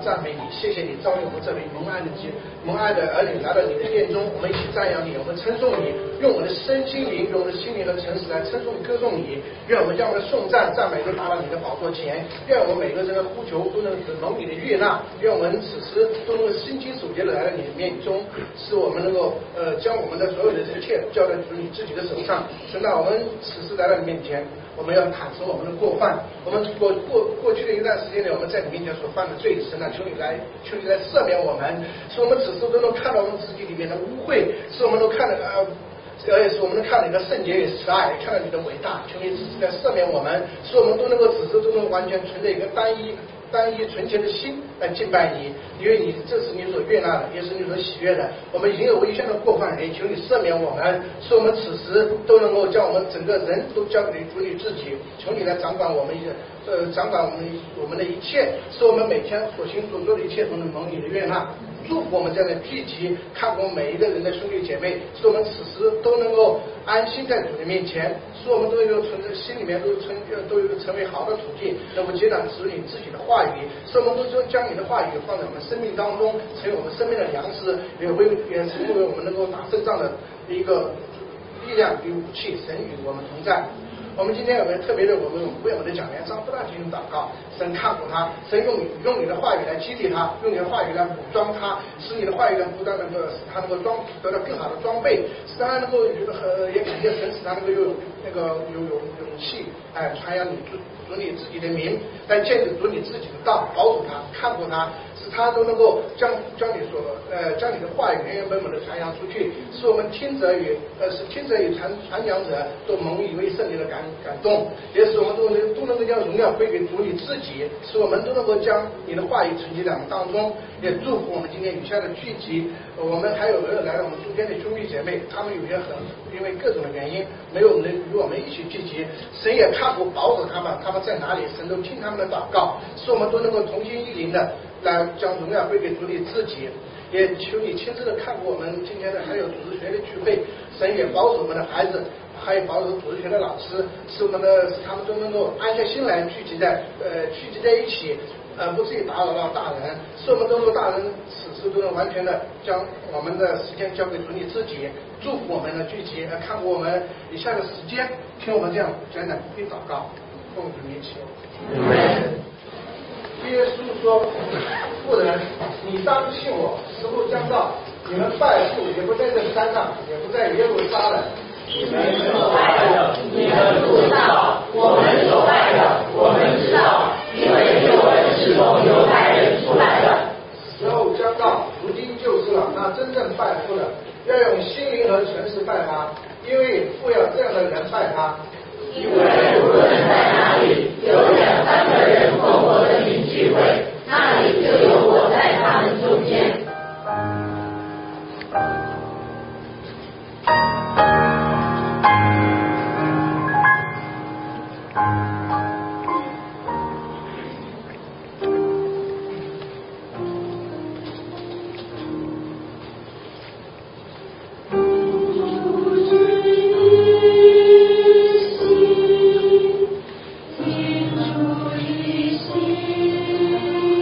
赞美你，谢谢你召用我们这位蒙爱的儿女来到你的殿中，我们一起赞扬你，我们称颂你，用我们的身心灵，用我们的心灵和诚实来称颂歌颂你。愿我们将我们的颂赞赞美都拿到你的宝座前，愿我们每个人的呼求都能蒙你的悦纳，愿我们此时都能够心心手洁的来到你的面中，使我们能够将我们的所有的一切交在主你自己的手上。神啊，我们此时来到你面前，我们要坦诚我们的过犯，我们过去的一段时间里，我们在你面前所犯的罪，神啊，求你来赦免我们，使我们此时都能看到我们自己里面的污秽，使我们都看到使我们能看到你的圣洁与慈爱，看到你的伟大，求你此时来赦免我们，使我们都能够此时都能完全存着一个单一纯洁的心来敬拜你，因为你这是你所悦纳的，也是你所喜悦的。我们已经有违宪的过犯，也求你赦免我们，使我们此时都能够将我们整个人都交给主你自己，求你来掌管我们我们的一切，使我们每天所行所做的一切都能蒙你的悦纳。祝福我们这样的聚集，看过每一个人的兄弟姐妹，使我们此时都能够安心在主的面前，使我们都有心里面都有成为好的处境，能够接纳主你自己的话语，使我们都将你的话语放在我们生命当中，成为我们生命的粮食，也成为我们能够打胜仗的一个力量与武器。神与我们同在。我们今天有没有特别的，我们为我们的讲员张不大进行祷告，神看顾他，神用你的话语来激励他，用你的话语来武装他，使你的话语来不断的使他能够得到更好的装备，使他能够也感谢神，使他能够有勇气传扬你主你自己的名，来建立主你自己的道，保守他，看顾他，使他都能够将你的话语原原本本的传扬出去，使我们听者与传讲者都蒙以为圣灵的感动，也使我们都能够将荣耀归给主你自己，使我们都能够将你的话语存积在我们当中。也祝福我们今天以下的聚集，我们还有没有来到我们中间的兄弟姐妹，他们有些因为各种的原因没有能与我们一起聚集，神也看顾保守他们在哪里，神都听他们的祷告，使我们都能够同心一灵的来将荣耀归给主你自己。也求你亲自的看顾我们今天的还有组织学的聚会，神也保守我们的孩子，还有保守组织学的老师，使他们都能够安下心来聚集在一起，不至于打扰到大人，使我们都能够大人此时都能完全的将我们的时间交给主你自己，祝福我们的聚集，看顾我们以下的时间，听我们这样简短不必祷告，奉主名求。耶稣说：“妇人，你当信我，时候将到，你们拜父也不在这山上，也不在耶路撒冷。 你们所拜的，你们不知道；我们所拜的，我们知道，因为救恩是从犹太人出来的。 时候将到，如今就是了。那真正拜父的，要用心灵和诚实拜他，因为父要这样的人拜他。 因为无论在哪里有2-3个人奉我的名聚会，那里就有我在他们中间。” 天主的心。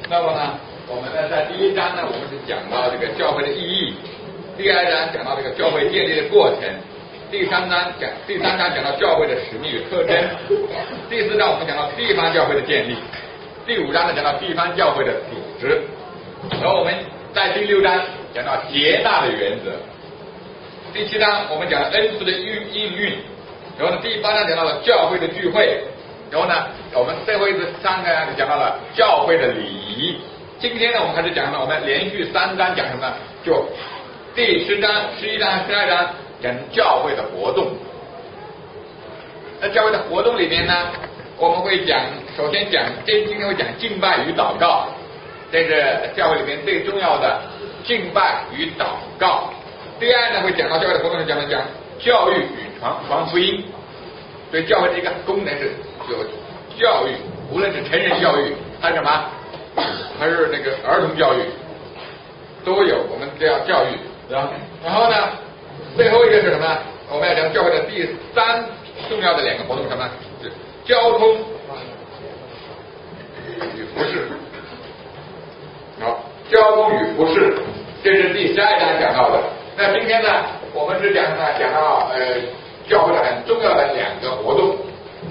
那么呢，我们呢在第一章呢，我们是讲到这个教会的意义；第二章讲到这个教会建立的过程；第三章讲到教会的使命与特征；第四章我们讲到地方教会的建立；第五章呢讲到地方教会的组织。然后我们在第六章讲到接纳的原则；第七章我们讲了恩赐的应运；然后呢第八章讲到了教会的聚会。然后呢，我们最后一章呢讲到了教会的礼仪。今天呢，我们开始讲了，我们连续3章讲什么？就第10章、11章、12章讲教会的活动。那教会的活动里面呢，我们会讲，首先讲，今天会讲敬拜与祷告，这是教会里面最重要的敬拜与祷告。第二呢，会讲到教会的活动，讲教育与传福音。所以教会的一个功能是有教育，无论是成人教育还是什么，还是那个儿童教育，都有，我们都要教育，然后呢，最后一个是什么呢？我们要讲教会的第3重要的2个活动，什么？是交通与服事。好，交通与服事，这是第12章讲到的。那今天呢，我们是讲到教会的很重要的2个活动，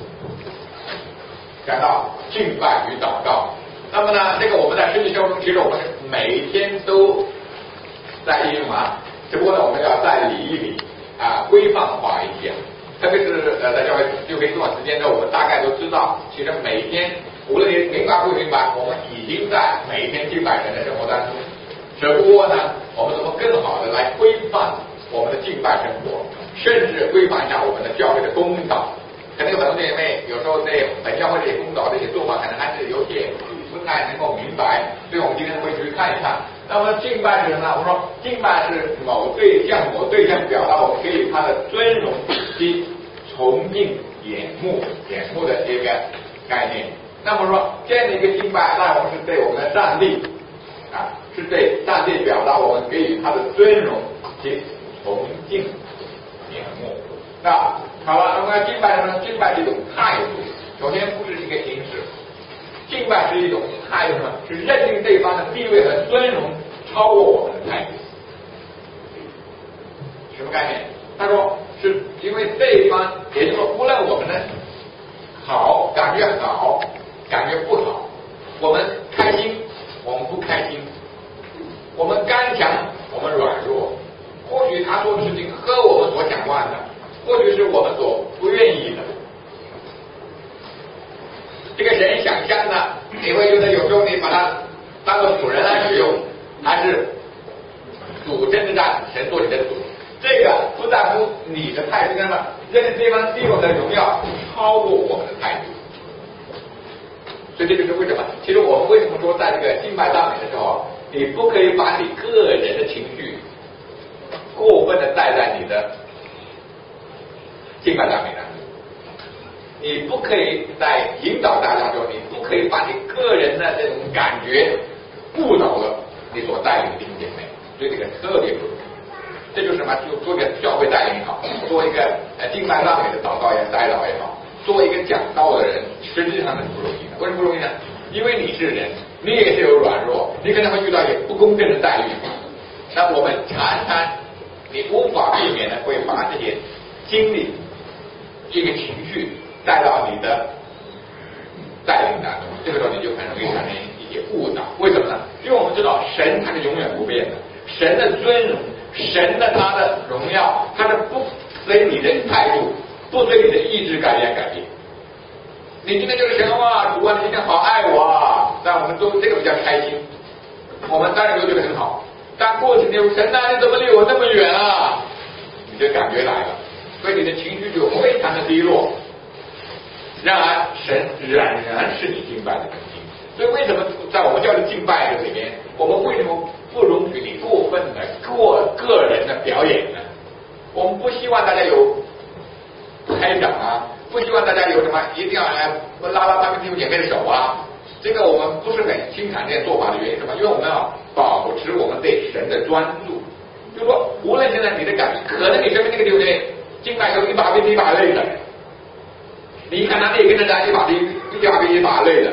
讲到敬拜与祷告。那么呢，这个我们在实际生活中，其实我们每天都在应用啊，只不过呢，我们要再理一理规范化一些。特别是在教会就可以这段时间呢，我们大概都知道，其实每天无论你明白不明白，我们已经在每天敬拜神的生活当中。只不过呢，我们怎么更好的来规范我们的敬拜生活，甚至规范一下我们的教会的公道。可能有很多姐妹有时候在本教会这些公道这些做法，可能还是有点不太能够明白，所以我们今天会去看一看。那么敬拜是什么呢？我说敬拜是某对象表达我们给予他的尊荣及崇敬仰慕的这个概念。那么说这样的一个敬拜，那我们是对我们的上帝是对上帝表达我们给予他的尊荣及崇敬仰慕。那好了，我们要敬拜什么？敬拜是一种态度，首先不是一个形式，敬拜是一种态度，是认定对方的地位和尊荣超过我们的态度。什么概念？他说是因为对方，也就是说，无论我们的好，感觉好，感觉不好，我们开心，我们不开心，我们刚强，我们软弱，或许他做的事情和我们所想惯的，或许是我们所不愿意的。这个人想象的，你会觉得有时候你把它当做主人来使用，还是主真正让神做你的主？这个不在乎你的态度，那么认为对方对我的荣耀超过我们的态度。所以这就是为什么，其实我们为什么说在这个敬拜赞美的时候，你不可以把你个人的情绪过分的带在你的敬拜赞美当中。你不可以在引导大家的时候，你不可以把你个人的这种感觉误导了你所带领的弟兄姐妹，所以这个特别不容易。这就是什么？就做一个教会带领也好，做一个敬拜赞美的祷告也代祷也好，做一个讲道的人，实际上是不容易的。为什么不容易呢？因为你是人，你也是有软弱，你可能会遇到一些不公正的待遇。那我们常常你无法避免的会把这些经历、这个情绪带到你的带领当中，这个时候你就很容易产生一些误导。为什么呢？因为我们知道神他是永远不变的，神的尊荣，神的他的荣耀，他是不随你的态度，不随你的意志改变。你今天就是神啊，主啊，你今天好爱我啊，那我们都这个比较开心，我们当然都觉得很好。但过几天神啊，你怎么离我那么远啊？你的感觉来了，所以你的情绪就非常的低落。然而神仍然是你敬拜的根基。所以为什么在我们教的敬拜里面，我们为什么不容许你过分的个人的表演呢？我们不希望大家有拍掌啊，不希望大家有什么一定要来拉他们弟兄姐妹的手啊。这个我们不是很欣赏这些做法的原因是什么？因为我们要保持我们对神的专注。就是说，无论现在你的感觉，可能你身边那个弟兄姐妹敬拜有一把比一把累的，你看他那跟着他一把比一把累的，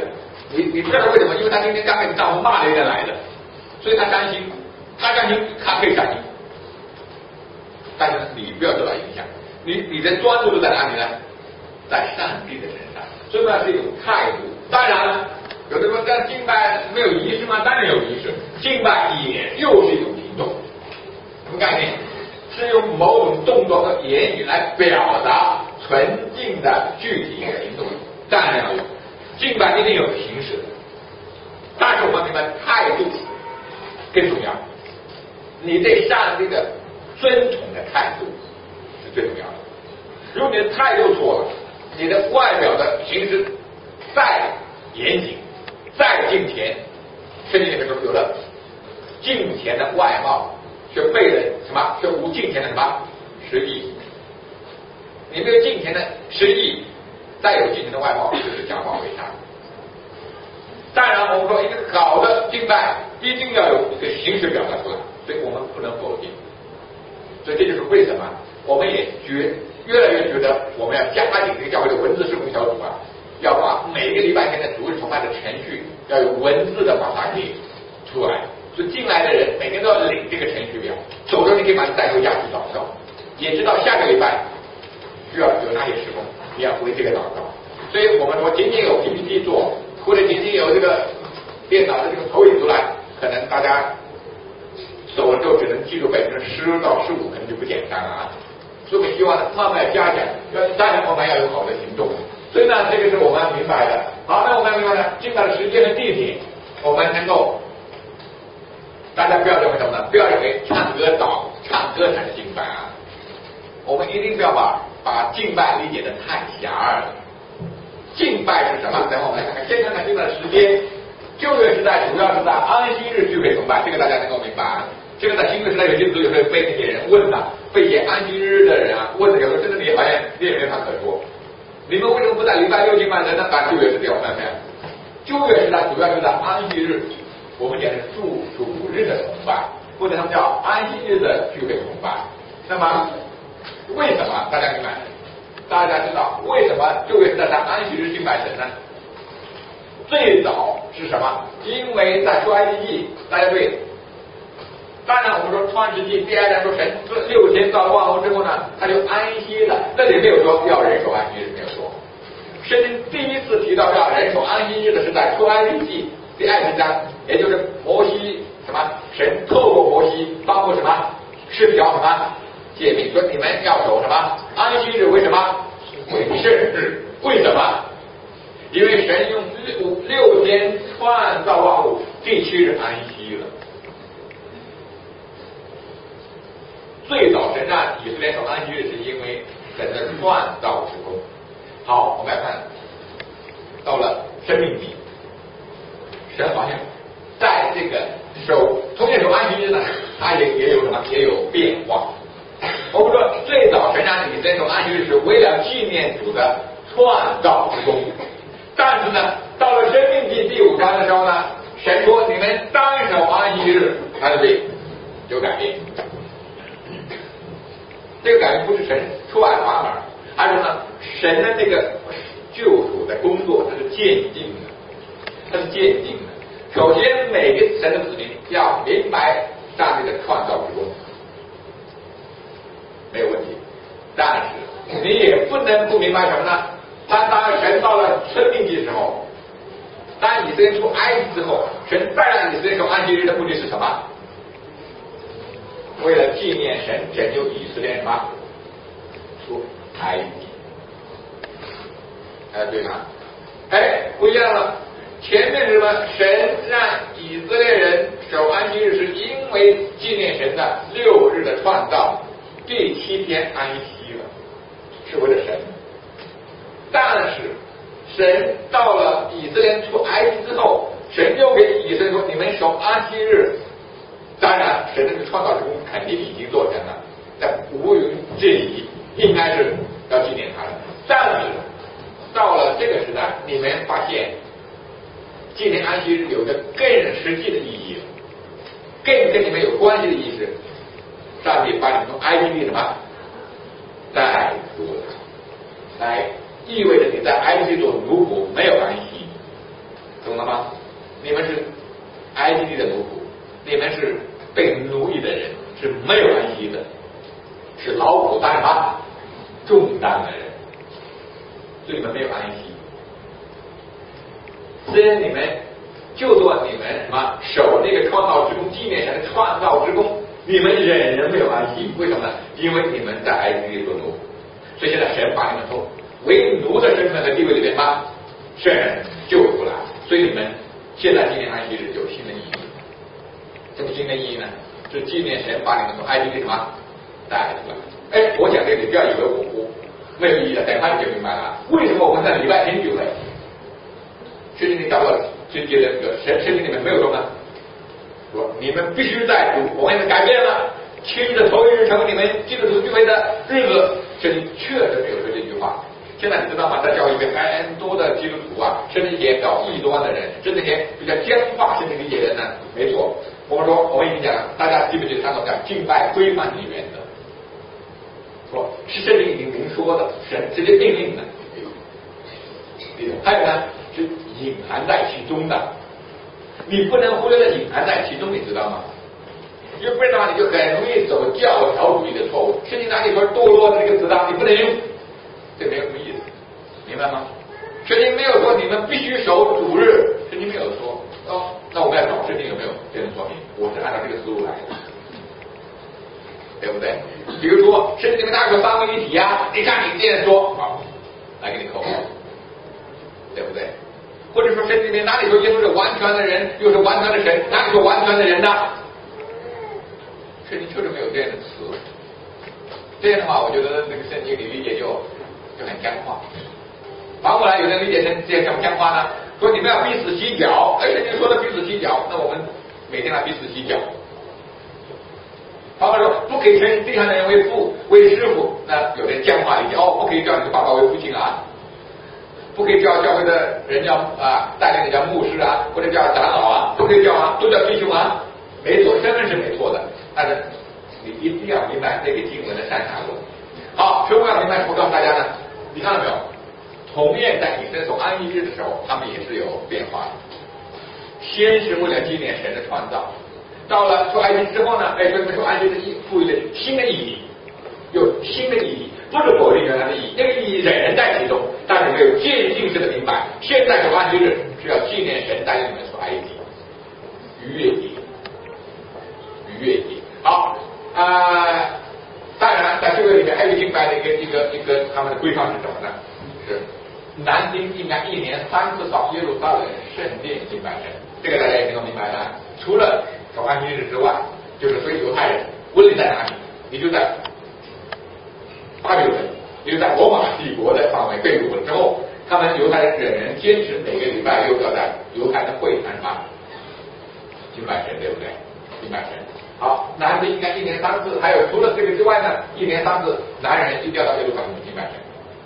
你知道为什么？因为他今天刚被你丈夫骂了一天来的，所以他担心，他可以相信。但是你不要受到影响，你的专注度在哪里呢？在上帝的身上。所以呢是一种态度。当然了，有的说这敬拜没有仪式吗？当然有仪式，敬拜也又是一种行动。什么概念？是用某种动作和言语来表达纯净的具体的行动。当然要有，敬拜一定有形式，但是我们明白态度更重要。你对上帝的尊崇的态度是最重要的。如果你的态度错了，你的外表的形式再严谨、再敬虔，圣经里面说有了敬虔的外貌，却背了什么？却无敬虔的什么实意。你没有敬虔的实意，再有敬虔的外貌，就是假冒伪善。当然，我们说一个好的敬拜一定要有一个形式表达出来，所以我们不能否定。所以这就是为什么我们也越来越觉得我们要加紧这个教会的文字事工小组啊，要把每一个礼拜天的主日崇拜的程序要有文字的把它给出来。所以进来的人每天都要领这个程序表，走的时候你可以把它带回家去祷告，也知道下个礼拜需要有哪些事工，你要回这个祷告。所以我们说仅仅有 PPT 做，或者仅仅有这个电脑的这个投影出来，可能大家走了之后只能记住10%到15%，可能就不简单了啊。所以我们希望慢慢加强，当然我们要有好的行动。所以呢，这个是我们明白的。好，那我们明白呢，敬拜的时间和地点，我们能够，大家不要认为什么呢？不要认为唱歌才是敬拜啊。我们一定不要把敬拜理解的太狭隘了。敬拜是什么？等会我们来看看，先看看敬拜的时间。旧约时代主要是在安息日聚会崇拜，这个大家能够明白啊。这个在新约时代有些时候被那些人问的，被一些安息日的人啊问的，有时候真的你好像你也没法可说。你们为什么不在礼拜6敬拜呢？那旧约是这样，看没有？旧约时代主要是在安息日，我们讲的是主日的崇拜，或者他们叫安息日的聚会崇拜。那么为什么大家明白？大家知道为什么旧约时代在安息日敬拜神呢？最早是什么？因为在出埃及记，大家对。当然，我们说创世纪第2章说神6天造万物之后呢，他就安息了。这里没有说要人守安息日，没有说。圣经第一次提到要人守安息日的是在出埃及记第20章，也就是摩西什么神透过摩西包括什么是条什么诫命，说你们要守什么安息日？为什么？为圣日。为什么？因为神用6天创造万物，第7日安息了。最早神让以色列守安息日，是因为神的创造之功。好，我们来看，到了生命记，神好像在这个同样守安息日呢，它也有什么？也有变化。我们说最早神让以色列守安息日是为了纪念主的创造之功，但是呢，到了生命记第5章的时候呢，神说你们单守安息日，它就会有改变。这个改变不是神出尔反尔，而是呢，神的这个救赎的工作它是渐进的，它是渐进的。首先，每个神的子民要明白上帝的创造之功，没有问题。但是你也不能不明白什么呢？当神到了生命记的时候，当以色列出埃及之后，神再让以色列守安息日的目的是什么？为了纪念神拯救以色列什么出埃及，对吗？不一样了。前面是什么？神让以色列人守安息日，是因为纪念神的6日的创造，第7天安息了，是为了神。但是神到了以色列出埃及之后，神又给以色列说：“你们守安息日。”当然，神这个创造之功肯定已经做成了，但毋庸置疑，应该是要纪念他的。但是到了这个时代，你们发现纪念安息日有着更实际的意义，更跟你们有关系的意思。上帝把你们从埃及地什么带出来，意味着你在埃及地做奴仆没有安息， 懂了吗？你们是埃及地的奴仆，你们是被奴役的人，是没有安息的，是劳苦担什么重担的人，所以你们没有安息。虽然你们就做你们什么守这个创造之功，纪念神的创造之功，你们人没有安息，为什么呢？因为你们在埃及地做奴，所以现在神把你们从为奴的身份和地位里面把神救出来，所以你们现在纪念安息日有新的意义。什么新的意义呢？是纪念神把你们从埃及地什么带出来。哎，我讲这个你不要以为我没有意义的，等一下你就明白了。为什么我们在礼拜天聚会？圣经里找到最接的这个圣经里面没有说呢？说你们必须在主，我们改变了7日的头一日成为你们基督徒聚会的日子。圣经确实没有说这句话。现在你知道吗？在教育里面很多的基督徒啊，是那些搞异端的人，是那些比较僵化性的理解的人呢。没错，我们说我们已经讲了，大家记不记得他们讲敬拜规范的原则？说是圣经已经明说的，神直接命令的。还有呢，是隐含在其中的，你不能忽略了隐含在其中，你知道吗？因为不然的话，你就很容易走教条主义的错误。圣经哪里说堕落的这个词呢？你不能用，这没有什么意思，明白吗？圣经没有说你们必须守主日，圣经没有说哦。那我们要找圣经有没有这种说明？我是按照这个思路来的，对不对？比如说圣经里面哪有三位一体啊？你看你这样说，好，来给你扣，对不对？或者说圣经里面哪里说耶稣是完全的人，又是完全的神？哪里说完全的人呢？圣经确实没有这样的词。这样的话，我觉得这个圣经里理解就很僵化。反过来，有人理解成这样僵化呢，说你们要彼此洗脚，而圣经说的彼此洗脚，那我们每天来彼此洗脚。反过来说，不可以称地上的人为父为师傅，那有人僵化理解，哦，不可以叫你的爸爸为父亲啊。不可以叫教会的人叫带领的叫牧师啊，或者叫长老啊，不可以叫啊，都叫弟兄啊。没错，身份是没错的，但是你一定要明白这个经文的上下文。好，全部要明白。我告诉大家呢，你看到没有？同样在以色列守安息日的时候，他们也是有变化的。先是为了纪念神的创造，到了出埃及之后呢，说你们出埃及的赋予了新的意义，有新的意义。不是否定原来的意义，那个意义仍然在其中，但是没有渐进式的明白。现在守安息日是要纪念神带领你们出埃及，逾越节，逾越节。好当然在这个里面还有敬拜的一个他们的规范是什么呢？是男丁应该1年3次到耶路撒冷圣殿敬拜神，这个大家也能够明白的。除了守安息日之外，就是所以犹太人无论在哪里，你就在巴比伦，因为在罗马帝国的范围被掳了之后，他们犹太人仍然坚持每个礼拜六要在犹太的会坛上敬拜神，对不对？敬拜神。好，男的应该1年3次，还有除了这个之外呢，1年3次，男人一定要到耶路撒冷敬拜神。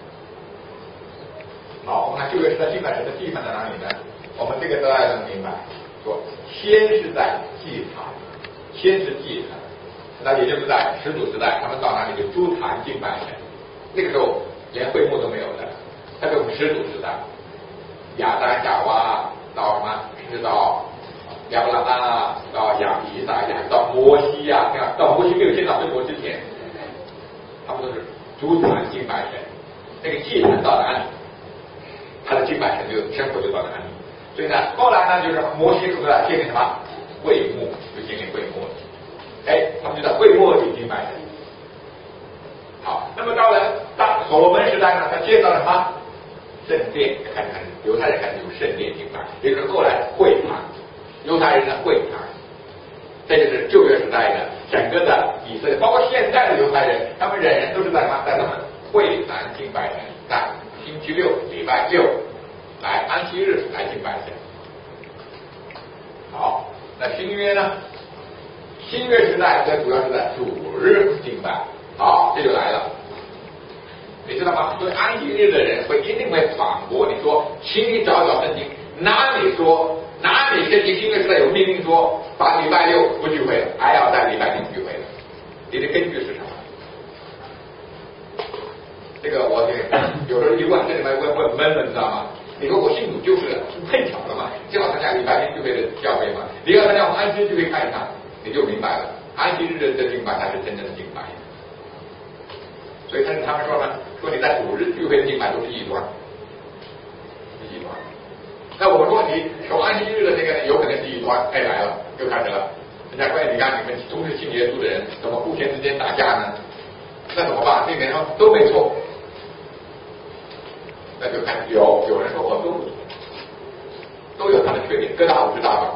好，我们看旧约时代敬拜神的地方在哪里呢？我们这个大家能明白，说先是在祭坛，先是祭坛。那也就是在始祖时代，他们到哪里就筑坛敬拜神，那个时候连会幕都没有的。那个始祖时代，亚当夏娃到什么，一直到亚伯拉罕啊，到以撒呀，到摩西呀，到摩西没有见到会幕之前，他们都是筑坛敬拜神。那个祭坛到哪里，他的敬拜神就生活就到哪里。所以呢，后来呢，就是摩西出来建立什么会幕，就建立会幕。他们就在会幕里敬拜神。好，那么到了所罗门时代呢，他建造了什么圣殿？开始犹太人开始用圣殿敬拜，也就是后来会堂，犹太人的会堂。这就是旧约时代的整个的以色列，包括现在的犹太人，他们人都是在什么？在他们会堂敬拜神，在星期六、礼拜六来安息日来敬拜神。好，那新约呢？新约时代这主要是在主日敬拜。好，这就来了，你知道吗？对安息日的人一定会反驳你说，请你找找圣经，哪里圣经新约时代有命令说把礼拜六不聚会了，还要在礼拜天聚会了？你的根据是什么？这个我有时候一问，这里面问闷了，你知道吗？ 你说我信主就是碰巧了嘛，正好参加礼拜天聚会的教会嘛，你要参加我们安息日聚会看一看，你就明白了，安息日的敬拜才是真正的敬拜。所以他们说呢，说你在主日聚会的敬拜都是异端，异端。那我说你守安息日的那个有可能是异端，哎来了，又开始了。人家关于你看你们都是信耶稣的人，怎么互相之间打架呢？那怎么办？这边说都没错，那就看有人说我都不错，都有他的缺点，各大5大吧。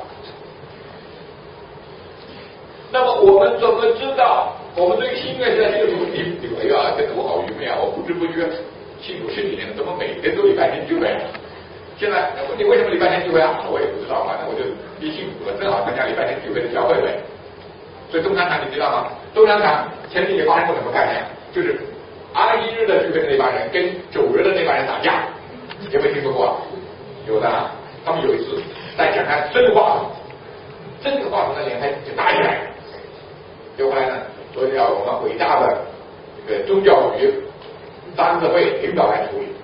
那么我们怎么知道？我们对于新约现在这个主题，哎呀，这个我好愚昧啊！我不知不觉信主10几年了，怎么每天都礼拜天聚会？现在问你为什么礼拜天聚会啊？我也不知道，反正我就一信主了，正好参加礼拜天聚会的教会呗。所以中山堂你知道吗？中山堂前几年发生过什么概念？就是安息日的聚会的那帮人跟主日的那帮人打架，有没有听说过？有的啊，他们有一次在讲台真话筒，真的话筒那脸还就打起来了。就后来呢，说要我们伟大的这个宗教局3次会领导来处理。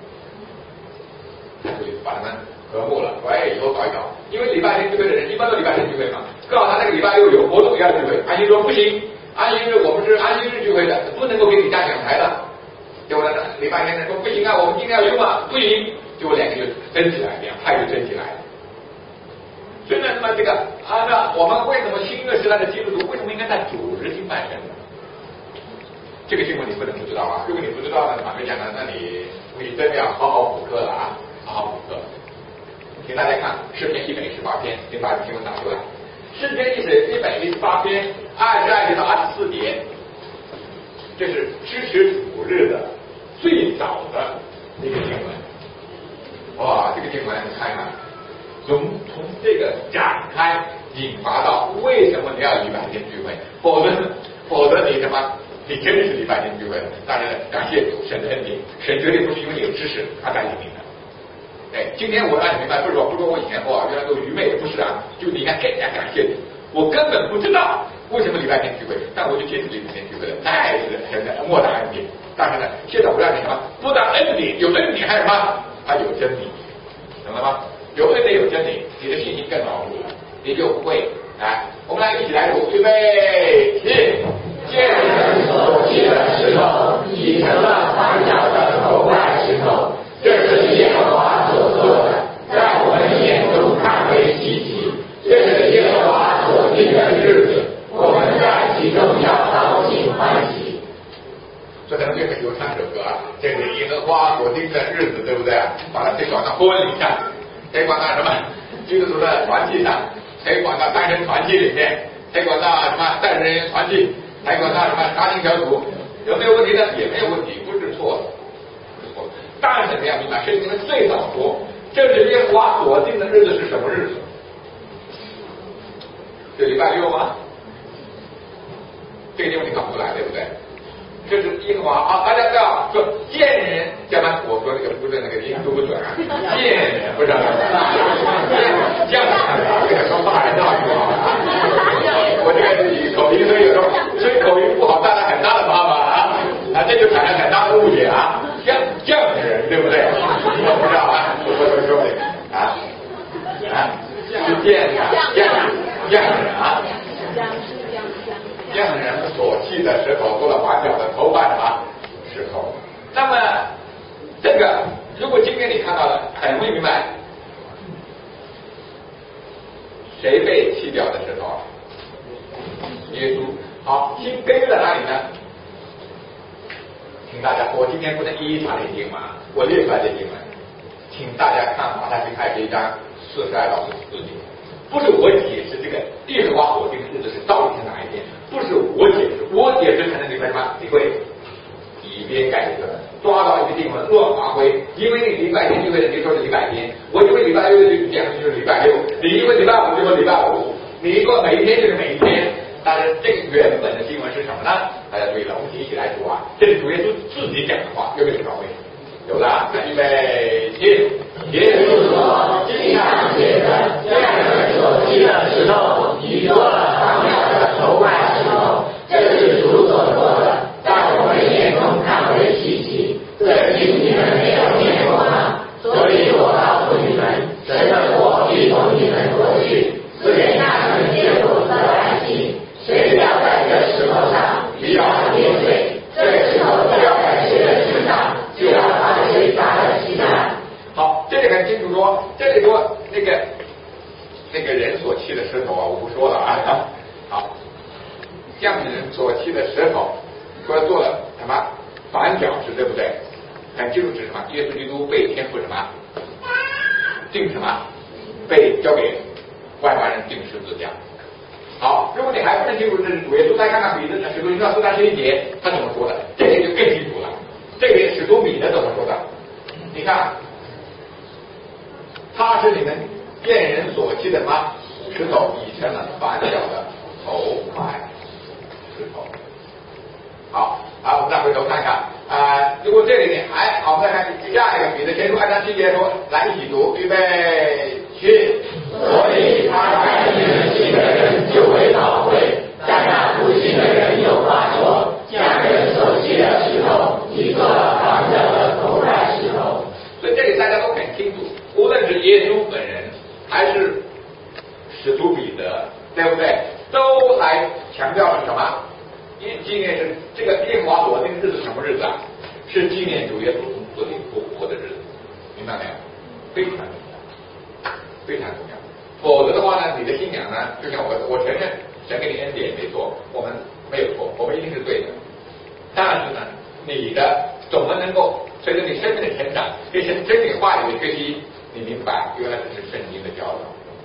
把他们和睦了，喂，以后搞一搞，因为礼拜天聚会的人一般都礼拜天聚会嘛，刚好他那个礼拜6有活动要聚会，安息说不行，安息日我们是安息日聚会的，不能够给你加讲台的。结果呢，礼拜天说不行啊，我们今天要用啊，不行，结果2个就争起来，2派就争起来了。所以呢，那么这个那我们为什么新约时代的基督徒为什么应该在主日敬拜神呢？这个经文你不能不知道啊，如果你不知道呢，马上讲呢，那你真的要好好补课了啊。好补课，请大家看诗篇118篇，请把经文拿出来。诗篇118篇22节到24节，这是支持主日的最早的一个经文。哇，这个经文你看看，从这个展开引发到为什么你要礼拜天聚会，否则你什么？你真的是礼拜天聚会的。当然感谢主，神的恩典，神绝对不是因为你有知识他带领你的。哎，今天我让你明白，不是说我以前原来都愚昧，不是啊，就你应该更加感谢主。我根本不知道为什么礼拜天聚会，但我就接触礼拜天聚会了，太是神的莫大恩典。但是呢，现在我让你什么？不但恩典，有恩典还有什么？还有真理，懂了吗？有恩典有真理，你的信心更牢固了，你就不会。来，我们来一起来读，预备起。 见人所弃的石头，已成了房角的头块石头，这是耶和华所做的，在我们眼中看为稀奇。这是耶和华所定的日子，我们在其中要高兴欢喜。 所以咱们这个有唱首歌啊，这是耶和华所定的日子，对不对？把它推广到婚礼上，推广到什么基督徒的团契上，推广到单身团契里面，推广到什么带人团契，推广到什么家庭小组，有没有问题呢？也没有问题，不是错的。但是你要明白，圣经最早说，这是耶和华所定的日子是什么日子？是礼拜6吗？这个经文你看不出来，对不对？这是耶和华啊！大家知道说见人讲完，我说那个不是那个音读不准啊，见人不是这样这个说话人道理不好啊。我这个口音所以有时候口音不好带来很大的麻烦啊，这就产生很大的误解啊。这样的人对不对？我不知道啊，我说的啊，是见这样的人啊。这样的人所弃的石头，做了房角的头块什么石头。那么这个，如果今天你看到了，很容易明白，谁被弃掉的石头？耶稣。好，心根在哪里呢？请大家，我今天不能一一查列经嘛，我列出来的经文，请大家看马太福音21章42到44节。不是我解释这个耶和华所定的日子是到底是哪一天，不是我解释，我解释可能你会什么？你会以偏概全，抓到一个地方乱发挥。因为你礼拜天聚会的，你说是礼拜天；我因为礼拜6就讲就是礼拜6；你因为礼拜5就说礼拜5；你说每一天就是每一天。但是这个原本的经文是什么呢？大家注意了，我们一起来读啊！这是主耶稣自己讲的话，有没有找回？有了，预备起。 耶稣说：“经上写着，这样人所弃的石头，已做了房角的头块石头。这是主所做的，在我们眼中看为稀奇。这经你们没有念过吗？所以我告诉好，匠人所砌的石头，说做了什么反角石，对不对？很清楚是什么？耶稣基督被天父什么定什么？被交给外邦人定十字架。好，如果你还不能清楚这是主耶稣，再看看彼得使徒行传4章11节，他怎么说的？这个就更清楚了。这个使徒彼得怎么说的？你看，他是你们见人所砌的吗？石头已成了反角的头块石头。好，我们再回头看看如果这里面好，我们再看下一个彼得前书2章7节说，来一起读，预备起。 所以他在你们信的人就为宝贵，在那不信的人有话说，匠人所砌的石头已做了反角的头块石头。 所以这里大家都很清楚，无论是耶稣本人还是使徒彼得，对不对？都来强调是什么？纪念是这个耶和华所定日子，什么日子啊？是纪念主耶稣从死里复活的日子，明白没有？非常重要，非常重要。否则的话呢，你的信仰呢，就像我承认神给你恩典没错，我们没有错，我们一定是对的。但是呢，你的总能够随着你生命的成长，对神真理话语的学习，你明白原来这是圣经的教导，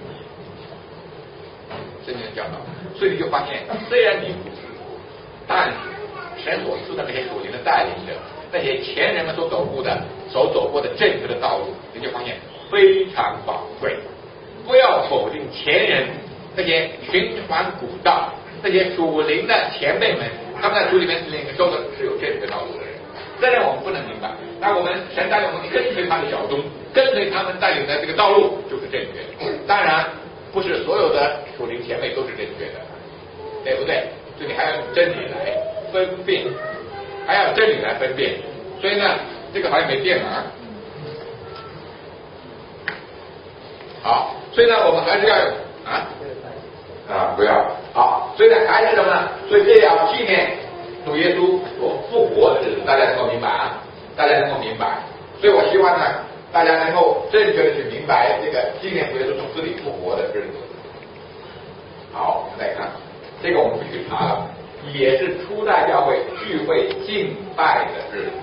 圣经的教导。所以你就发现，虽然你不是，但是神所赐的那些属灵的带领者，那些前人们所走过的正确的道路，你就发现非常宝贵。不要否定前人那些循环古道、那些属灵的前辈们，他们在主里面说的是有正确道路的人。这让我们不能明白，那我们神带领我们跟随他的小宗，跟随他们带领的这个道路就是正确的。当然，不是所有的属灵前辈都是正确的，对不对？所以你还要用真理来分辨，还要真理来分辨。所以呢，这个好像没变了啊。好，所以呢，我们还是要有不要好，所以呢，还是什么呢？所以这要纪念主耶稣所复活的日子，大家能够明白啊，大家能够明白。所以我希望呢，大家能够正确的去明白这个纪念主耶稣从死里复活的日子。好，我们再看这个，我们必须查了，也是初代教会聚会敬拜的日子。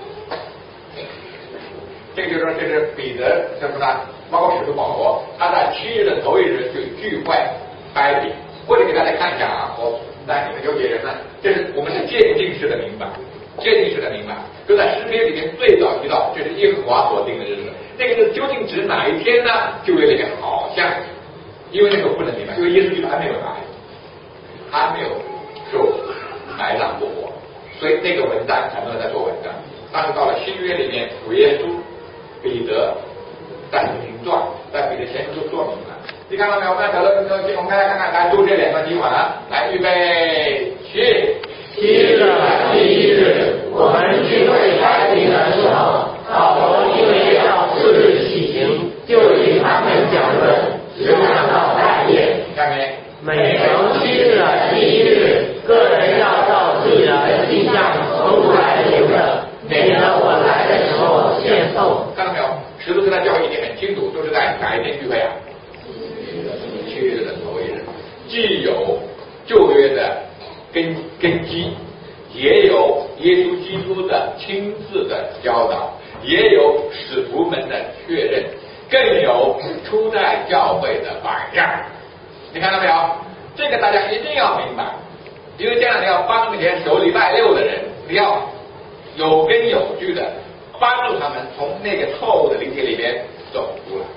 这个就是说，这是彼得什么呢？包括使徒保罗，他在7日的头一日就聚会掰饼。或者给大家看一下啊，我带你们有些人呢，这是我们是渐进式的明白，渐进式的明白，就在诗篇里面最早提到，这是耶和华所定的日子。那个日子究竟指哪一天呢？就有点好像，因为那个不能明白，因为耶稣基督还没有来，还没有受埋葬复活，所以那个文章很多人在做文章。但是到了新约里面，主耶稣、彼得在使徒行传，在彼得前书都说明了。你看到没有？我们讨论我们来看看，来读这2段经文啊，来预备起。 7日的第1日，我们聚会开饼的时候，保罗因为要4日起行，就与他们讲论，直上到大殿。 看没？ 每逢7日的第1日，个人要照自己的形象抽出来留着，免得我来的时候献寿。 看到没有？使徒跟他教会已经很清楚，就是在哪一天聚会啊？7日的头一日，既有旧约的根基，也有耶稣基督的亲自的教导，也有使徒们的确认，更有初代教会的榜样。你看到没有？这个大家一定要明白，因为这样你要帮那些守礼拜6的人，你要有根有据的帮助他们从那个错误的理解里边走出来。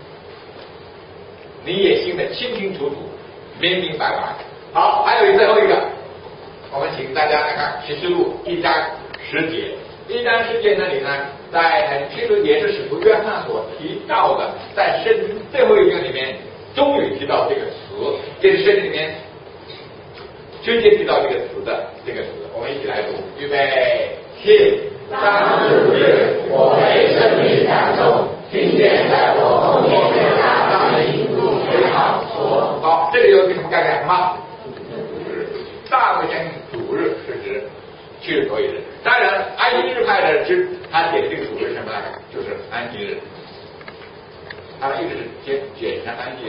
你也信得清清楚楚、明明白白。好，还有最后一个，我们请大家来看启示录1章10节。1章10节那里呢，在很清楚也是使徒约翰所提到的，在圣经最后一卷里面，终于提到这个词，这是圣经里面直接提到这个词的这个词。我们一起来读，预备起。 当主日，我被圣灵感动，听见在我后面的大帐领路最好说。 好，这里有什么概念吗？大卫相信主日是指7日头一日，当然安息日派的他解的这个主日什么呢？就是安息日，他们一直是简称安息日。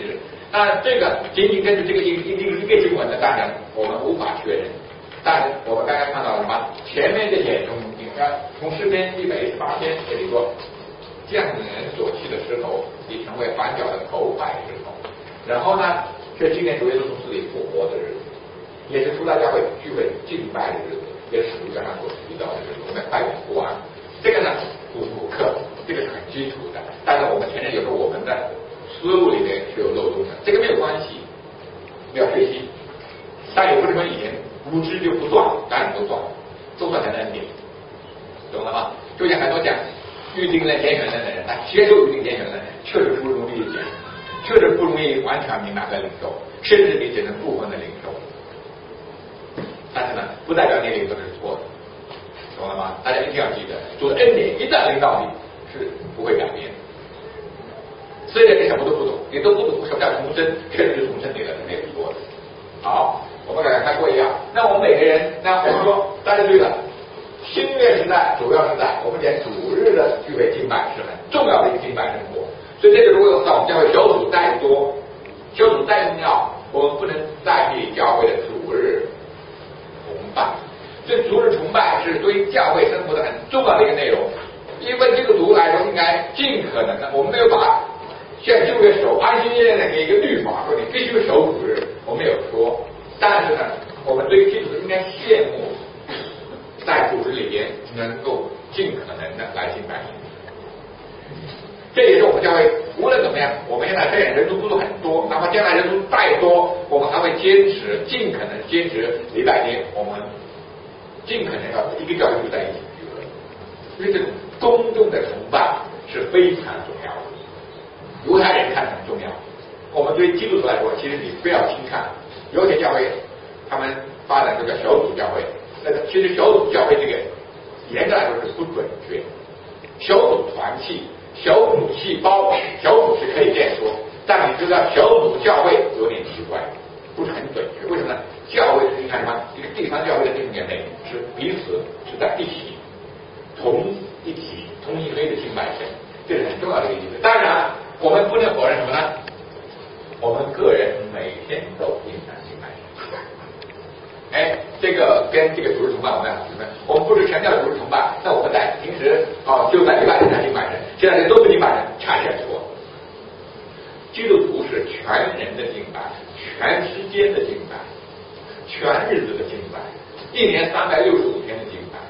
那这个仅仅根据这个一个经文呢，当然我们无法确认。但我们刚才看到了什么？前面这些从诗篇118篇这里说，匠人所弃的石头已成为反脚的头块石头。然后呢，这纪念主耶稣从死里复活的日子，也是初代教会聚会敬拜的日子，也是使徒讲上所提到的日子。我们快点不完，这个呢不补课，这个是很基础的。但是我们承认有时候我们的思路里面是有漏洞的，这个没有关系，要学习。但也不是说以前无知就不算，当然都算成恩典，懂了吗？就像很多讲预定了天选的人，他接受预定天选的人，确实不容易讲，确实不容易完全明白和领受，甚至你只能部分的领受。但是呢，不代表那领受是错的，懂了吗？大家一定要记得，主的恩典一旦临到你，是不会改变的。虽然你什么都不懂，你都不懂什么叫重生，确实是重生这个是没有错的。好，我们刚才看过一样。那我们每个人，那我们说，大家对了，新约时代、主要时代，我们讲主日的聚会敬拜是很重要的一个敬拜生活。所以这个如果在我们教会小组再多，小组再重要，我们不能代替教会的主日崇拜。所以主日崇拜是对于教会生活的很重要的一个内容。因为这个主来说，应该尽可能的，我们没有把像旧约守安息日那个一个律法说你必须守主日，我没有说。但是呢，我们对基督徒应该羡慕在主日里边能够尽可能的来敬拜神。这也是我们教会无论怎么样，我们现在虽然人数不是很多，哪怕将来人数再多，我们还会尽可能坚持礼拜天，我们尽可能要一个教会就在一起聚会，因为这种公众的崇拜是非常重要的。犹太人看很重要，我们对于基督徒来说，其实你不要轻看。有些教会他们发展这个小组教会，那个其实小组教会这个严格来说是不准确。小组团契、小组细胞、小组是可以这样说，但你知道小组教会有点奇怪，不是很准确。为什么呢？教会是看什么？这个地方教会的弟兄姐妹是彼此是在一起，同一类的敬拜神，这是很重要的一个意思。当然，我们不能否认什么呢？我们个人每天都应当敬拜神。这个跟这个主日崇拜我们要区分。我们不是强调主日崇拜，那我们在平时就在礼拜天敬拜神，现在都不敬拜神，恰恰错。基督徒是全人的敬拜，全时间的敬拜，全日子的敬拜，一年365天的敬拜。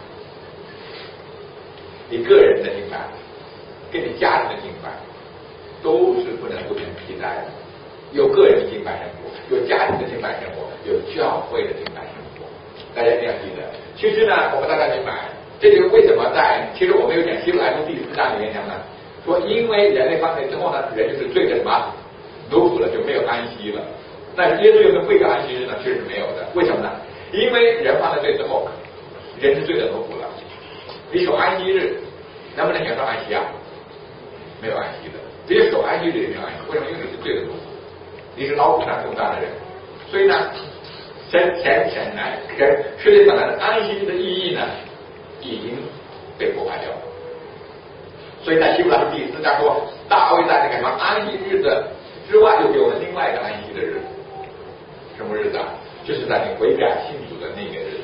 你个人的敬拜，跟你家人的敬拜，都是不能互相替代的。有个人的敬拜生活，有家庭的敬拜生活，有教会的敬拜生活，大家一定要记得。其实呢，我们大家明白，这就是为什么其实我们有讲希伯来书第4章里面讲呢，说因为人类犯罪之后呢，人就是罪的什么奴仆了，就没有安息了。但是耶稣有没有悔改安息日呢？确实没有的。为什么呢？因为人犯了罪之后，人是罪的奴仆了。你守安息日，能不能享受安息啊？没有安息的。只有守安息日也没有安息。为什么？因为你是罪的奴仆。你是劳苦上重担的人，所以呢，神来世界本来的安息日的意义呢，已经被破坏掉了。所以在希伯来书第4章说，大卫在这个什么安息日的之外，又给我们另外一个安息的日子，什么日子啊？就是在你悔改信主的那个日子。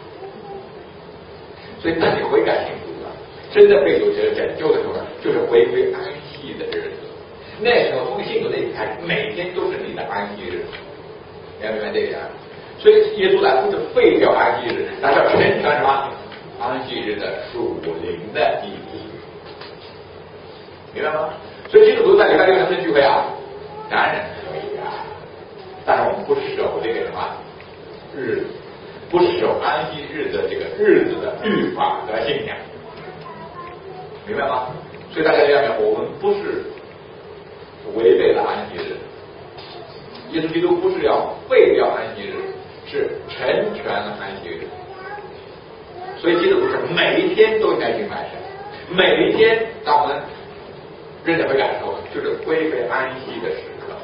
所以当你悔改信主了，真的被主拯救的时候呢，就是回归安息的日子。那时候从你信主那一开始，每天都是你的安息日，你要明白这个啊。所以耶稣来不是废掉安息日，而是要成全什么安息日的属灵的意义，明白吗？所以基督徒在礼拜六能不能聚会啊？当然可以啊，但是我们不守这个什么日子，不守安息日的这个日子的律法和信仰，明白吗？所以大家要明白，我们不是违背了安息日，耶稣基督不是要废掉安息日，是成全了安息日。所以基督徒是每一天都应该敬拜神，每一天当我们认真悔改的时候，就是归回安息的时刻。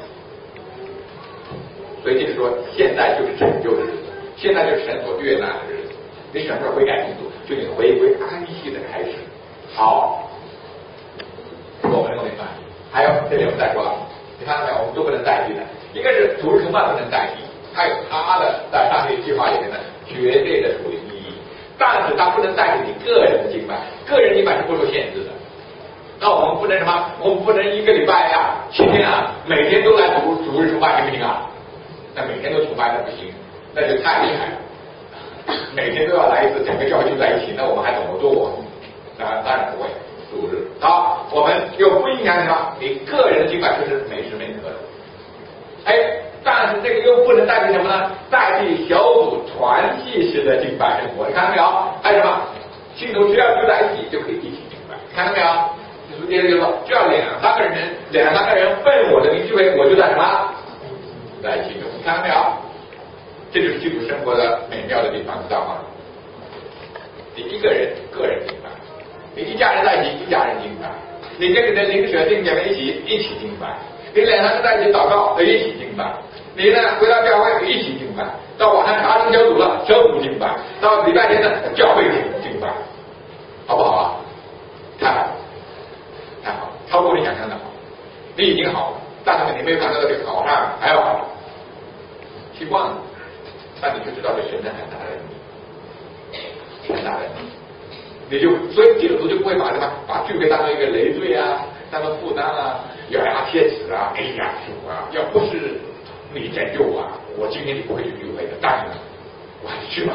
所以就是说，现在就是拯救的日子，现在就是神所悦纳的日子。你什么时候悔改信主，就你回归安息的开始。好，我们能够明白。还有这里我们再说了，你看到没有？我们都不能代替的。 一个是主日崇拜不能代替，它有它的在上帝计划里面的绝对的属灵意义，但是它不能代替你个人的敬拜，个人敬拜是不受限制的。那我们不能什么？我们不能一个礼拜呀、7天啊，每天都来主日崇拜，行不行啊？那每天都崇拜那不行，那就太厉害了。每天都要来一次，整个教会聚在一起，那我们还怎么做？当然不会。主日好，我们又不影响什么？你个人的敬拜就是每时每刻的。但是这个又不能代替什么呢？代替小组团契式的敬拜生活。你看到没有？还有什么？信徒只要聚在一起就可以一起敬拜，看到没有？就是接着就说，只要2、3个人奉我的名聚会，我就在什么？在其中，看到没有？这就是基督生活的美妙的地方，知道吗？你一个人个人敬拜，你一家人在一起一家人敬拜，你跟你的邻舍弟兄姐妹一起敬拜，你2、3个在一起祷告一起敬拜，你呢回到教会一起敬拜，到晚上查经小组了小组敬拜，到礼拜天的教会敬拜，好不好啊？太好，太好，超过你想象的好，你已经好了，但是你没有看到这个好上还要好，希望。那你就知道这神的很大的很大的，你就所以基督徒就不会把什么把聚会当成一个累赘啊，当成负担啊，咬牙切齿啊，哎呀主啊，要不是你拯救我，我今天就不会去聚会的，但是呢，我还是去了。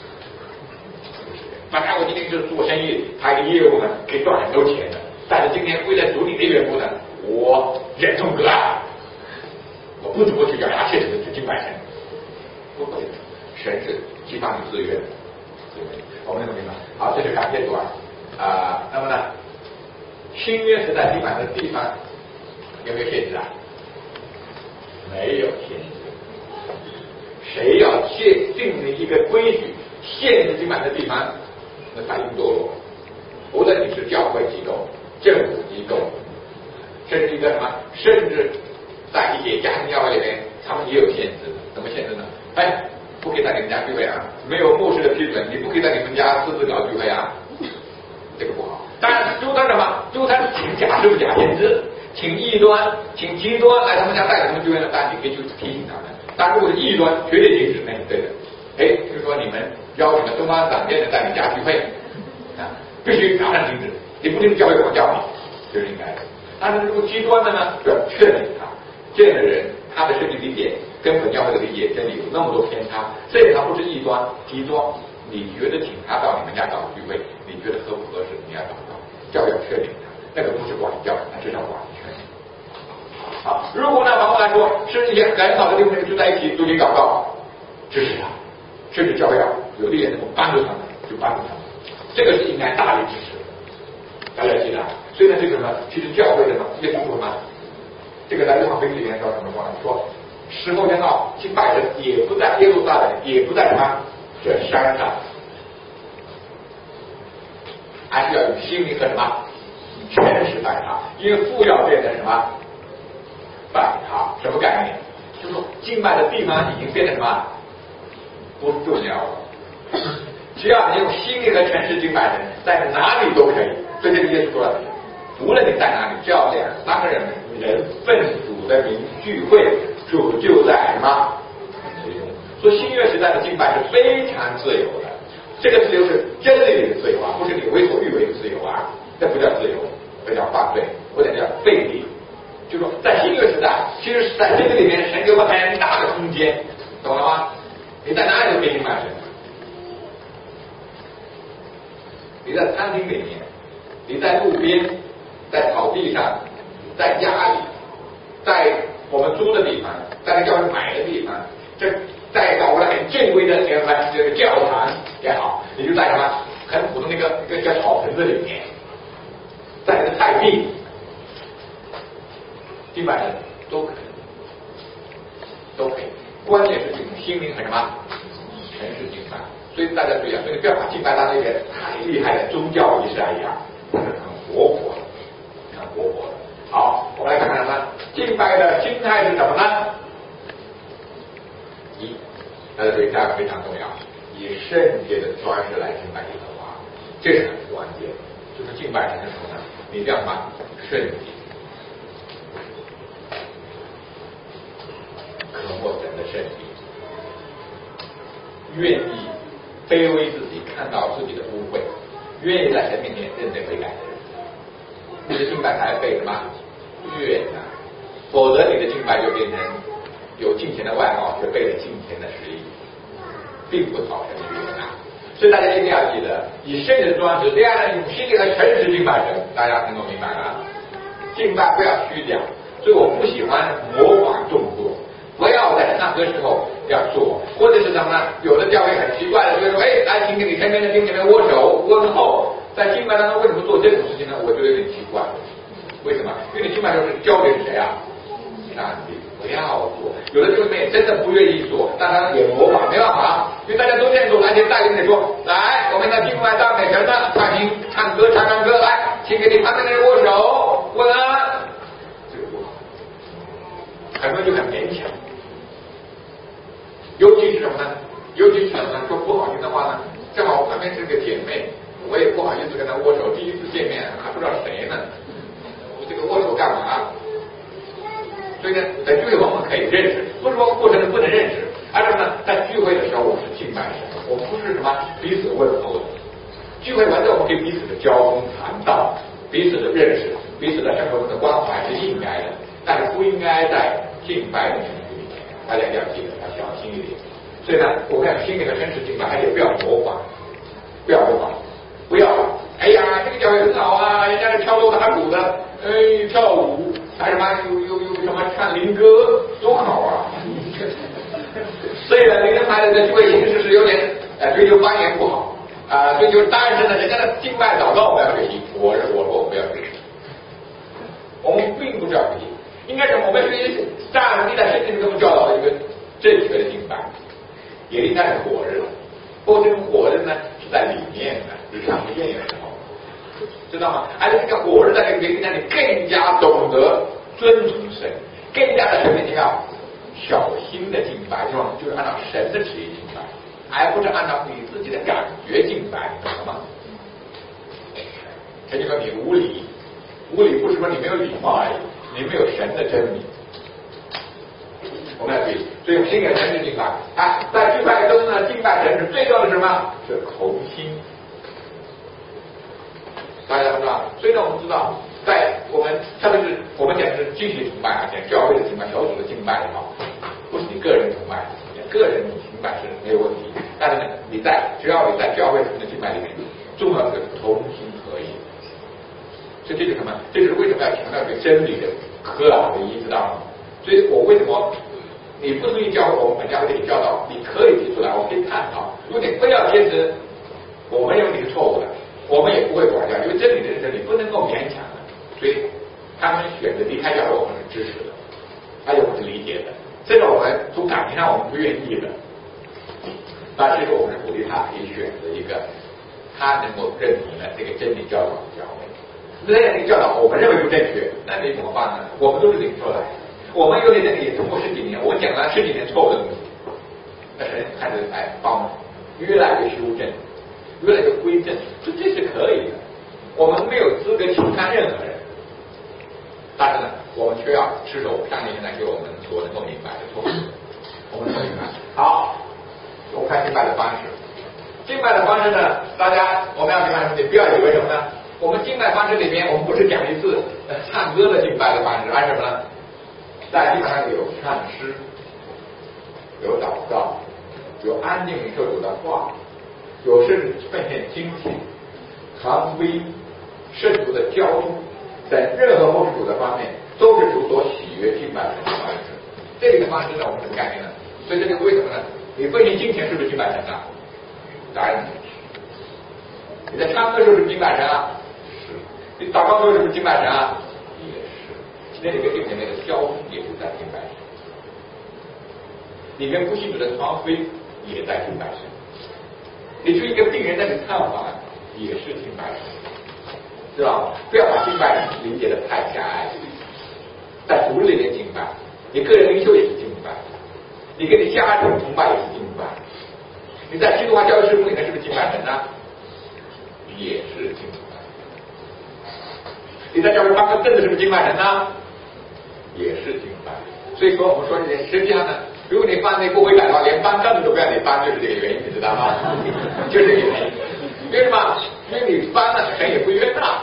本来我今天就是做生意，他一个业务呢可以赚很多钱的，但是今天为了主你的缘故呢，我忍痛割爱，我不得不去咬牙切齿的去敬拜神。不会的，神是激发你自愿，我们能明白？好，这是感谢主啊。那么呢，新约时代敬拜的地方有没有限制啊？没有限制。谁要定立一个规矩，限制敬拜的地方，那反应堕落。无论你是教会机构、政府机构，甚至一个什么，甚至在一些家庭教会里面，他们也有限制。怎么限制呢？不可以在你们家聚会啊，没有牧师的批准，你不可以在你们家私自搞聚会啊，这个不好。当然，就他什么？就他请假是不假限制，请异端、请极端来他们家带他们聚会呢，当然你可以去提醒他们。但如果是异端，绝对禁止，那是对的。就是说你们邀请了东方闪电的在你家聚会啊，必须马上停止，你不听教会管教你，这是应该的。但是如果极端的呢，就要劝领他，这样的人他的圣经理解跟本教会的理解真理有那么多偏差，这他不是异端极端，你觉得请他到你们家搞聚会，你觉得合不合适？你要祷告，教要确定他，那个不是管教，那是叫管劝。好，如果呢反过来说，是一些很好的弟兄就在一起读经祷告，支持他，甚至教要有的人能够帮助他们，就帮助他们，这个是应该大力支持的。大家记得，所以呢，这个呢，其实教会的呢，耶稣说什么？这个在约翰福音里面说什么话？说时候将到，敬拜人也不在耶路撒冷，也不在什么这山上，还是要有心灵和什么全实拜他，因为父要变成什么拜他，什么概念？就是说敬拜的地方已经变成什么不重要了，只要你用心灵和全实敬拜人，在哪里都可以。所以这个耶稣说了，无论你在哪里，只要2、3个人奉主的名聚会，主就在什么其中。所以新约时代的敬拜是非常自由的，这个自由是真理里的自由啊，不是你为所欲为的自由啊，这不叫自由，这叫犯罪，或者叫悖逆。就是说，在新约时代，其实在这个里面，神给我很大的空间，懂了吗？你在哪里都可以敬拜神，你在餐厅里面，你在路边，在草地上，在家里，在我们租的地方，在教会买的地方，这在搞了很正规的这个教堂也好，你就在什么很普通的一个叫草棚子里面，在这个菜地敬拜神都可以，都可以。关键是这种心灵和什么全是敬拜。所以大家注意啊，所以你不要把敬拜当那个太厉害的宗教仪式而已啊，它是很活泼的，很活泼的。好，我们来看看什么敬拜的心态是什么呢？大家对这个非常重要，以圣洁的专事来敬拜耶和华，这是很关键。就是敬拜神的时候呢，你一定要什么圣洁。 愿意卑微自己，看到自己的污秽，愿意在神面前认罪悔改的人，你的敬拜才被什么悦纳，否则你的敬拜就变成有敬虔的外貌，却背了敬虔的实意，并不讨神悦纳。所以大家一定要记得，以圣洁的装饰，第二呢，用心灵和诚实敬拜神。大家能够明白吗？敬拜不要虚假，所以我不喜欢模仿动作，不要在唱歌时候要做，或者是什么呢？有的教会很奇怪的，就是说，来，请给你天天的跟你们握手问候，在敬拜当中为什么做这种事情呢？我觉得有点奇怪。为什么？因为你敬拜的时候是交给谁啊？上帝。不要做，有的弟兄妹真的不愿意做，但他也模仿，没办法，因为大家都这样做，而且带领你说，来，我们的敬拜赞美神呢，唱歌，来，请给你旁边的人握手，问安，这个不好，很多人就很勉强，尤其是什么呢？尤其是什么呢？说不好听的话呢，正好我旁边是个姐妹，我也不好意思跟她握手，第一次见面还不知道谁呢，这个握手干嘛？所以呢，在聚会我们可以认识，不是说过程中不能认识，而是呢，在聚会的时候我们是敬拜神，我们不是什么彼此问候的。聚会完之后，我们可以彼此的交通谈道，彼此的认识，彼此的生活中的关怀是应该的，但是不应该在敬拜的程序里面，大家一定要记得，要小心一点。所以呢，我们要心里的真实敬拜，而且不要模仿，不要模仿，不要哎呀，这个教会很好啊，人家是敲锣打鼓的，跳舞。还什么有什么唱灵歌多好啊！虽然灵恩派的聚会形式是有点追求方言不好追求，但是呢，人家的敬拜祷告我要学习，我不要学习。我们并不是要学习，应该是我们学习上帝在圣经中给我们教导的一个正确的敬拜，也应该是火热。不过这种火热呢是在里面的，日常实践的时候。知道吗？而且这个火热在这个里让你更加懂得尊崇神，更加的神要小心的敬拜，就是按照神的旨意敬拜，而不是按照你自己的感觉敬拜，懂了吗？这就说你无礼，无礼不是说你没有礼貌而已，你没有神的真理。我们要注意，所以心里诚实敬拜在聚会中呢，敬拜神是最重要的什么？是同心。大家知道，所以呢，我们知道，在我们特别是我们讲的是集体崇拜讲教会的敬拜、小组的敬拜也好，不是你个人崇拜，个人崇拜是没有问题。但是呢，只要你在教会的敬拜里面，重要的是同心合意。所以这是什么？这就是为什么要强调这个真理的科尔的意，知道吗？所以我为什么你不同意教会，我们本教会给你教导，你可以提出来，我们可以探讨。如果你非要坚持，我们认为你是错误的。我们也不会管教，因为真理的真理不能够勉强的，所以他们选择离开教会，我们是支持的，而且我们是理解的。这个我们从感情上我们不愿意的，但是我们是鼓励他可以选择一个他能够认同的这个真理教导的教会。那样的教导我们认为不正确，那你怎么办呢？我们都是领受的，我们有点真理也通过10几年，我讲了10几年错误的东西，但是看着帮越来越修正。越来越规正，这是可以的。我们没有资格轻看任何人，但是呢，我们却要持守上帝现在给我们所能够明白的错误。我们能明白。好，我们看敬拜的方式。敬拜的方式呢，大家我们要明白，你不要以为什么呢？我们敬拜方式里面，我们不是讲一次唱歌的敬拜的方式，而是什么呢？在敬拜上有唱诗，有祷告，有安静领受主的话。有甚至奉献金钱、常规、圣徒的交通，在任何奉主的方面，都是主所喜悦敬拜神的方式。这个方式呢，我们怎么改变呢？所以这个为什么呢？你奉献金钱是不是敬拜神啊？当然是。你在唱歌是不是敬拜神啊？是。你祷告是不是敬拜神啊？也是。那你跟弟兄妹的交通也是在敬拜神。你跟不信主的传飞也在敬拜神。你去一个病人那里看法，也是敬拜神，知道吗？不要把敬拜理解的太狭隘。在主里面敬拜，你个人灵修也是敬拜，你跟你家庭崇拜也是敬拜，你在基督化教育事工里面是不是敬拜神呢？也是敬拜。你在教会发个证的是不是敬拜神呢？也是敬拜。所以说我们说这些，实际上呢，如果你犯罪不悔改的话，连搬凳子都不要你搬，就是这个原因。 知道吗？就这个原因。为什么？因为你翻了，神也不悦纳。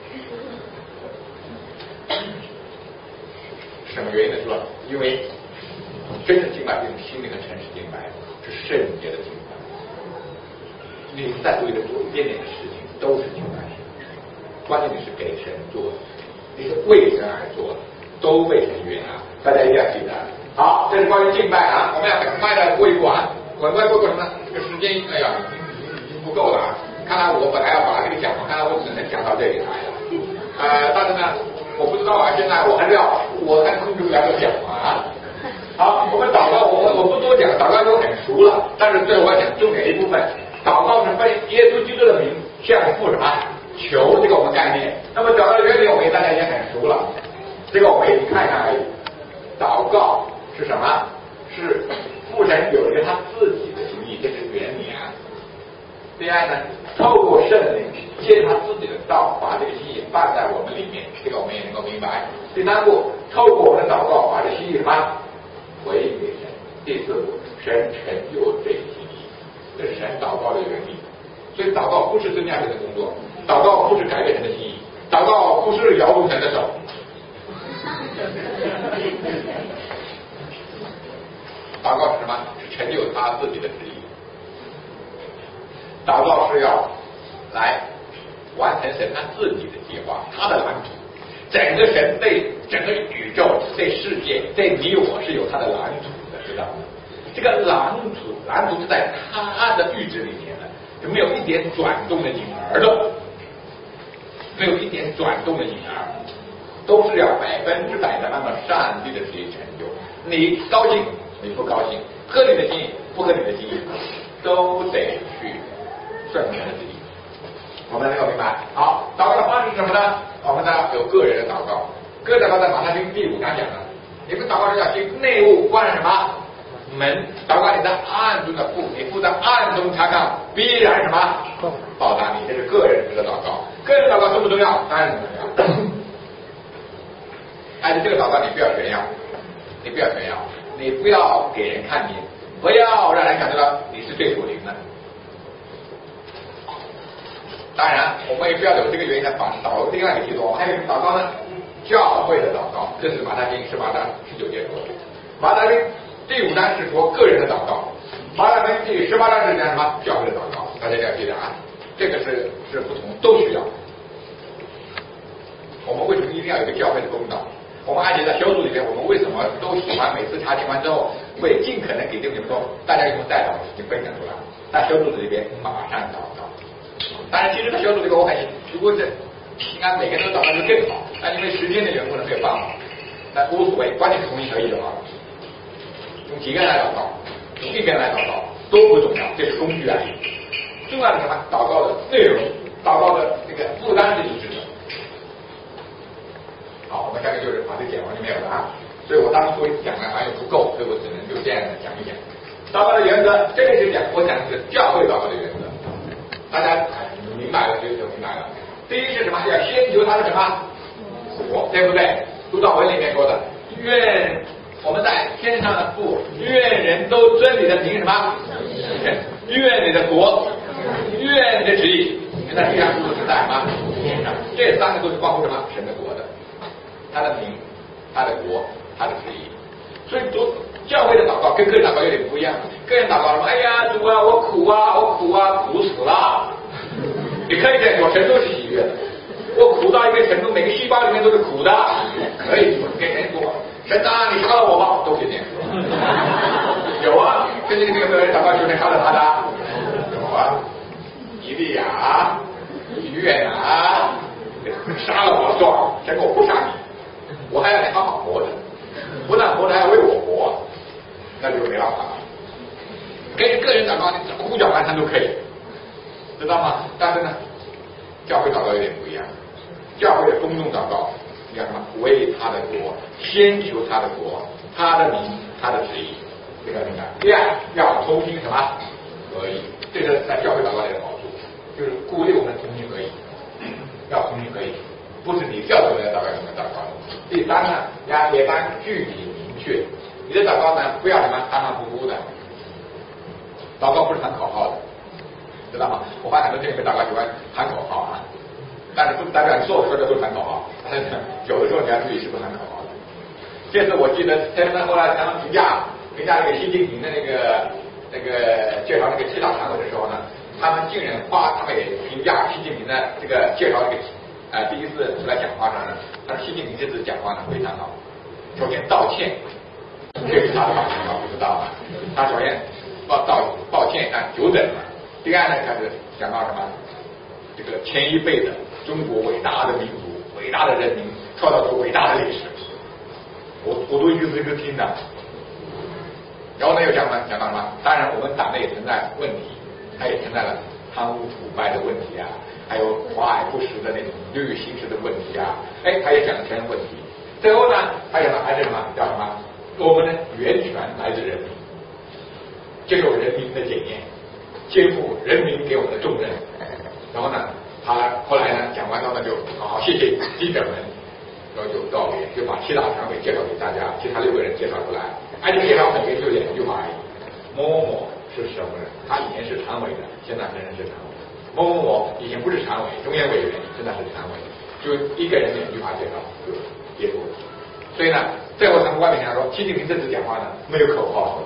什么原因呢？是吧？因为真正敬拜是用心灵和诚实敬拜，是圣洁的敬拜。你在做一点点的事情都是敬拜，关键你是给神做的，你是为神而做的，都被神悦纳。大家一定要记得。好，这是关于敬拜啊，我们要很快的过一关。很快过什么呢？这个时间哎呀已经不够了啊！看来我本来要把这个讲完，看来我只能讲到这里来了。但是呢，我不知道啊，现在我还控制不了这个讲完啊。好，我们祷告，我不多讲，祷告都很熟了，但是最后我要讲重点一部分。祷告是奉耶稣基督的名向父什么求，这个我们概念。那么祷告的原理我们大家也很熟了，这个我们也看一看而已。祷告是什么？是父神有一个他自己的心意，这是原理啊。第二呢，透过圣灵借他自己的道，把这个心意放在我们里面，这个我们也能够明白。第三步，透过我们的祷告，把这心意什么回应给神。第四步，神成就这个心意，这是神祷告的原理。所以祷告不是增加神的工作，祷告不是改变神的心意，祷告不是摇动神的手。祷告是什么？是成就他自己的旨意。祷告是要来完成神他自己的计划，他的蓝图。整个神对整个宇宙、对世界、对你我是有他的蓝图的，知道吗？这个蓝图是在他的预知里面的，没有一点转动的影儿的，没有一点转动的影儿，都是要100%的按照上帝的旨意成就。你高兴，你不高兴，合你的心意，不合你的心意，都得去顺神的旨意。我们能够明白？好，祷告的方式是什么呢？我们呢有个人的祷告，个人祷告在马太福音第5章讲的。你们祷告是要行内务，关上什么门？祷告你在暗中的父，你父在暗中查看，必然什么报答你。这是个人的祷告。个人祷告重不重要？当然重要。但是这个祷告你不要炫耀，你不要炫耀，你不要给人看你，不要让人感觉到你是最属灵的。当然，我们也不要有这个原因来反祷告。另外一个记录，我们还有一个祷告呢，教会的祷告，这是马太福音18章19节说的。马太福音第5章是说个人的祷告，马太福音第18章是讲什么？教会的祷告。大家要记得啊，这个是不同，都需要。我们为什么一定要有一个教会的公道？我们而且在小组里面，我们为什么都喜欢每次查询完之后，会尽可能给弟兄们说，大家有什么带到的事情分享出来，在小组里边马上祷告。当然，其实在小组里面我很如果是平安每个人都祷告就更好，但因为时间的缘故呢，没有办法。但无所谓，关键是同心合意就好了。用几个人来祷告，用1个人来祷告都不重要，这是工具而已。重要的是什么？祷告的内容，祷告的这个负担是一致的。好，我们下面就是把这讲完就没有了啊。所以我当初讲的还有不够，所以我只能就这样讲一讲。祷告的原则，这个是我讲的是教会祷告的原则。大家明白了就明白了。第一是什么？要先求他的什么国，对不对？主祷文里面说的，愿我们在天上的父，愿人都尊你的名什么？愿你的国，愿你的旨意，在地上如此在什么天上。这3个都是关乎什么？神的国的，他的名，他的国，他的旨意。所以教会的祷告跟个人祷告有点不一样。个人祷告说：“哎呀，主啊，我苦啊，我苦啊，苦死了。”你可以这样说，神都是喜悦的。我苦到一个程度，每个细胞里面都是苦的，可以说跟人说：“神啊，你杀了我吧！”都可以这样说。有啊，最近这个人祷告求神杀了他的，有啊，以利亚、约拿，杀了我算了，神我不杀你，我还要你好好活着。不但活着还要为我活，那就没办法了。跟个人祷告，你怎么胡搅蛮缠都可以，知道吗？但是呢，教会祷告有点不一样。教会的公众祷告，你看什么？为他的国，先求他的国，他的名，他的旨意，这个明白。第二，要同心什么合意，这是在教会祷告里的好处，就是鼓励我们同心合意，要同心合意，不是你叫什么祷告什么祷告。第三呢，也当具体明确，你的祷告呢不要什么含含糊糊的，祷告不是喊口号的， 班很多弟兄祷告喜欢喊口号啊，但是不代表你所有说的都喊口号，有的时候你要注意是不是喊口号的。这次我记得他们后来他们评价那个习近平的那个介绍那个7大常委的时候呢，他们竟然他们也评价习近平的这个介绍这个第一次出来讲话上呢，他说习近平这次讲话呢非常好。首先道歉，这是他的好朋友不知道啊。他首先抱歉纠正了。第二呢，开始讲到什么？这个前一辈的中国伟大的民族、伟大的人民创造出伟大的历史。我都一直听的。然后呢，又讲到什么？当然，我们党内也存在问题，它也存在了贪污腐败的问题啊，还有华而不实的那种利益行事的问题啊。他也讲了全问题。最后呢，他讲的还是什么？叫什么？我们的源泉来自人民，接受人民的检验，肩负人民给我们的重任。然后呢，他后来呢讲完之后呢，就好谢谢记者们，然后就告别，就把7大常委介绍给大家，其他6个人介绍出来。而且介绍很也就2句话而已。某某某是什么人？他以前是常委的，现在仍然是常委。某某某以前不是常委，中央委员，现在是常委。就一个人2句话介绍就结束了。所以呢，最后他们外面讲说，习近平这次讲话呢没有口号。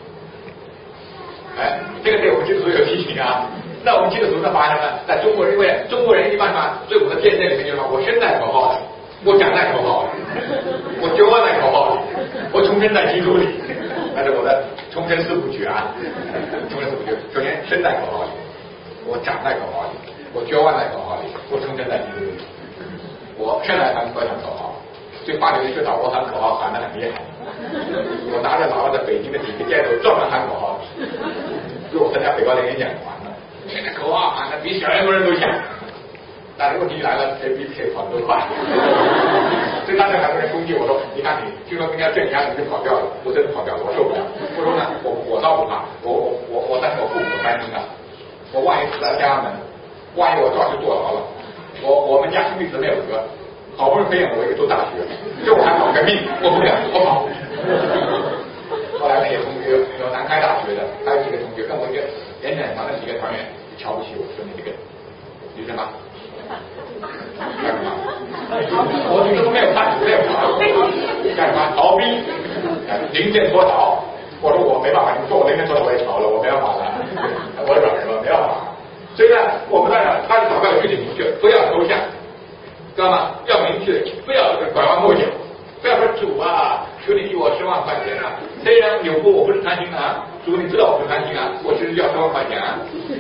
这个对我们基督徒有提醒啊。那我们基督徒的发现呢，在中国人，因为中国人一般嘛，对我的见证里面就是说，我身在口号里，我讲在口号里，我就忘在口号里，我重生在基督里，那是我的重生4部曲啊。重生4部曲，首先身在口号里，我长在口号里，我绝望在口号里，我重生在基督里。我生来喊口号，最发觉的就是我喊口号喊得很厉害，我拿着老的北京的几个街头专门喊口号，就我参加北高联演讲完了，现在口号喊得比什么人都响。但是问题来了，谁比谁跑得快？所以当时很多人攻击我说：“你看你，听说明天镇压你就跑掉了，我真的跑掉了，我受不了。”我说呢，我倒不怕，但是我父母担心了，我万一死在天安门，万一我撞去坐牢了，我们家兄弟姊妹5个，好不容易培养我一个读大学，就我还跑个命，我不了，我跑。后来那些同学，有南开大学的，还有几个同学跟我一个演讲团的几个团员瞧不起我，说你这个你什么？干什么？我听说没有看，没有干什么？逃兵，临阵脱逃。我说我没办法，你说我临阵脱逃我也逃了，我没办法了，我软弱，没办法。所以呢，我们那他的祷告具体明确，不要抽象，知道吗？要明确，不要拐弯抹角，不要说主啊，求你给我10万块钱啊！虽然有过我不是贪心啊，主你知道我不是贪心啊，我其实要10万块钱啊。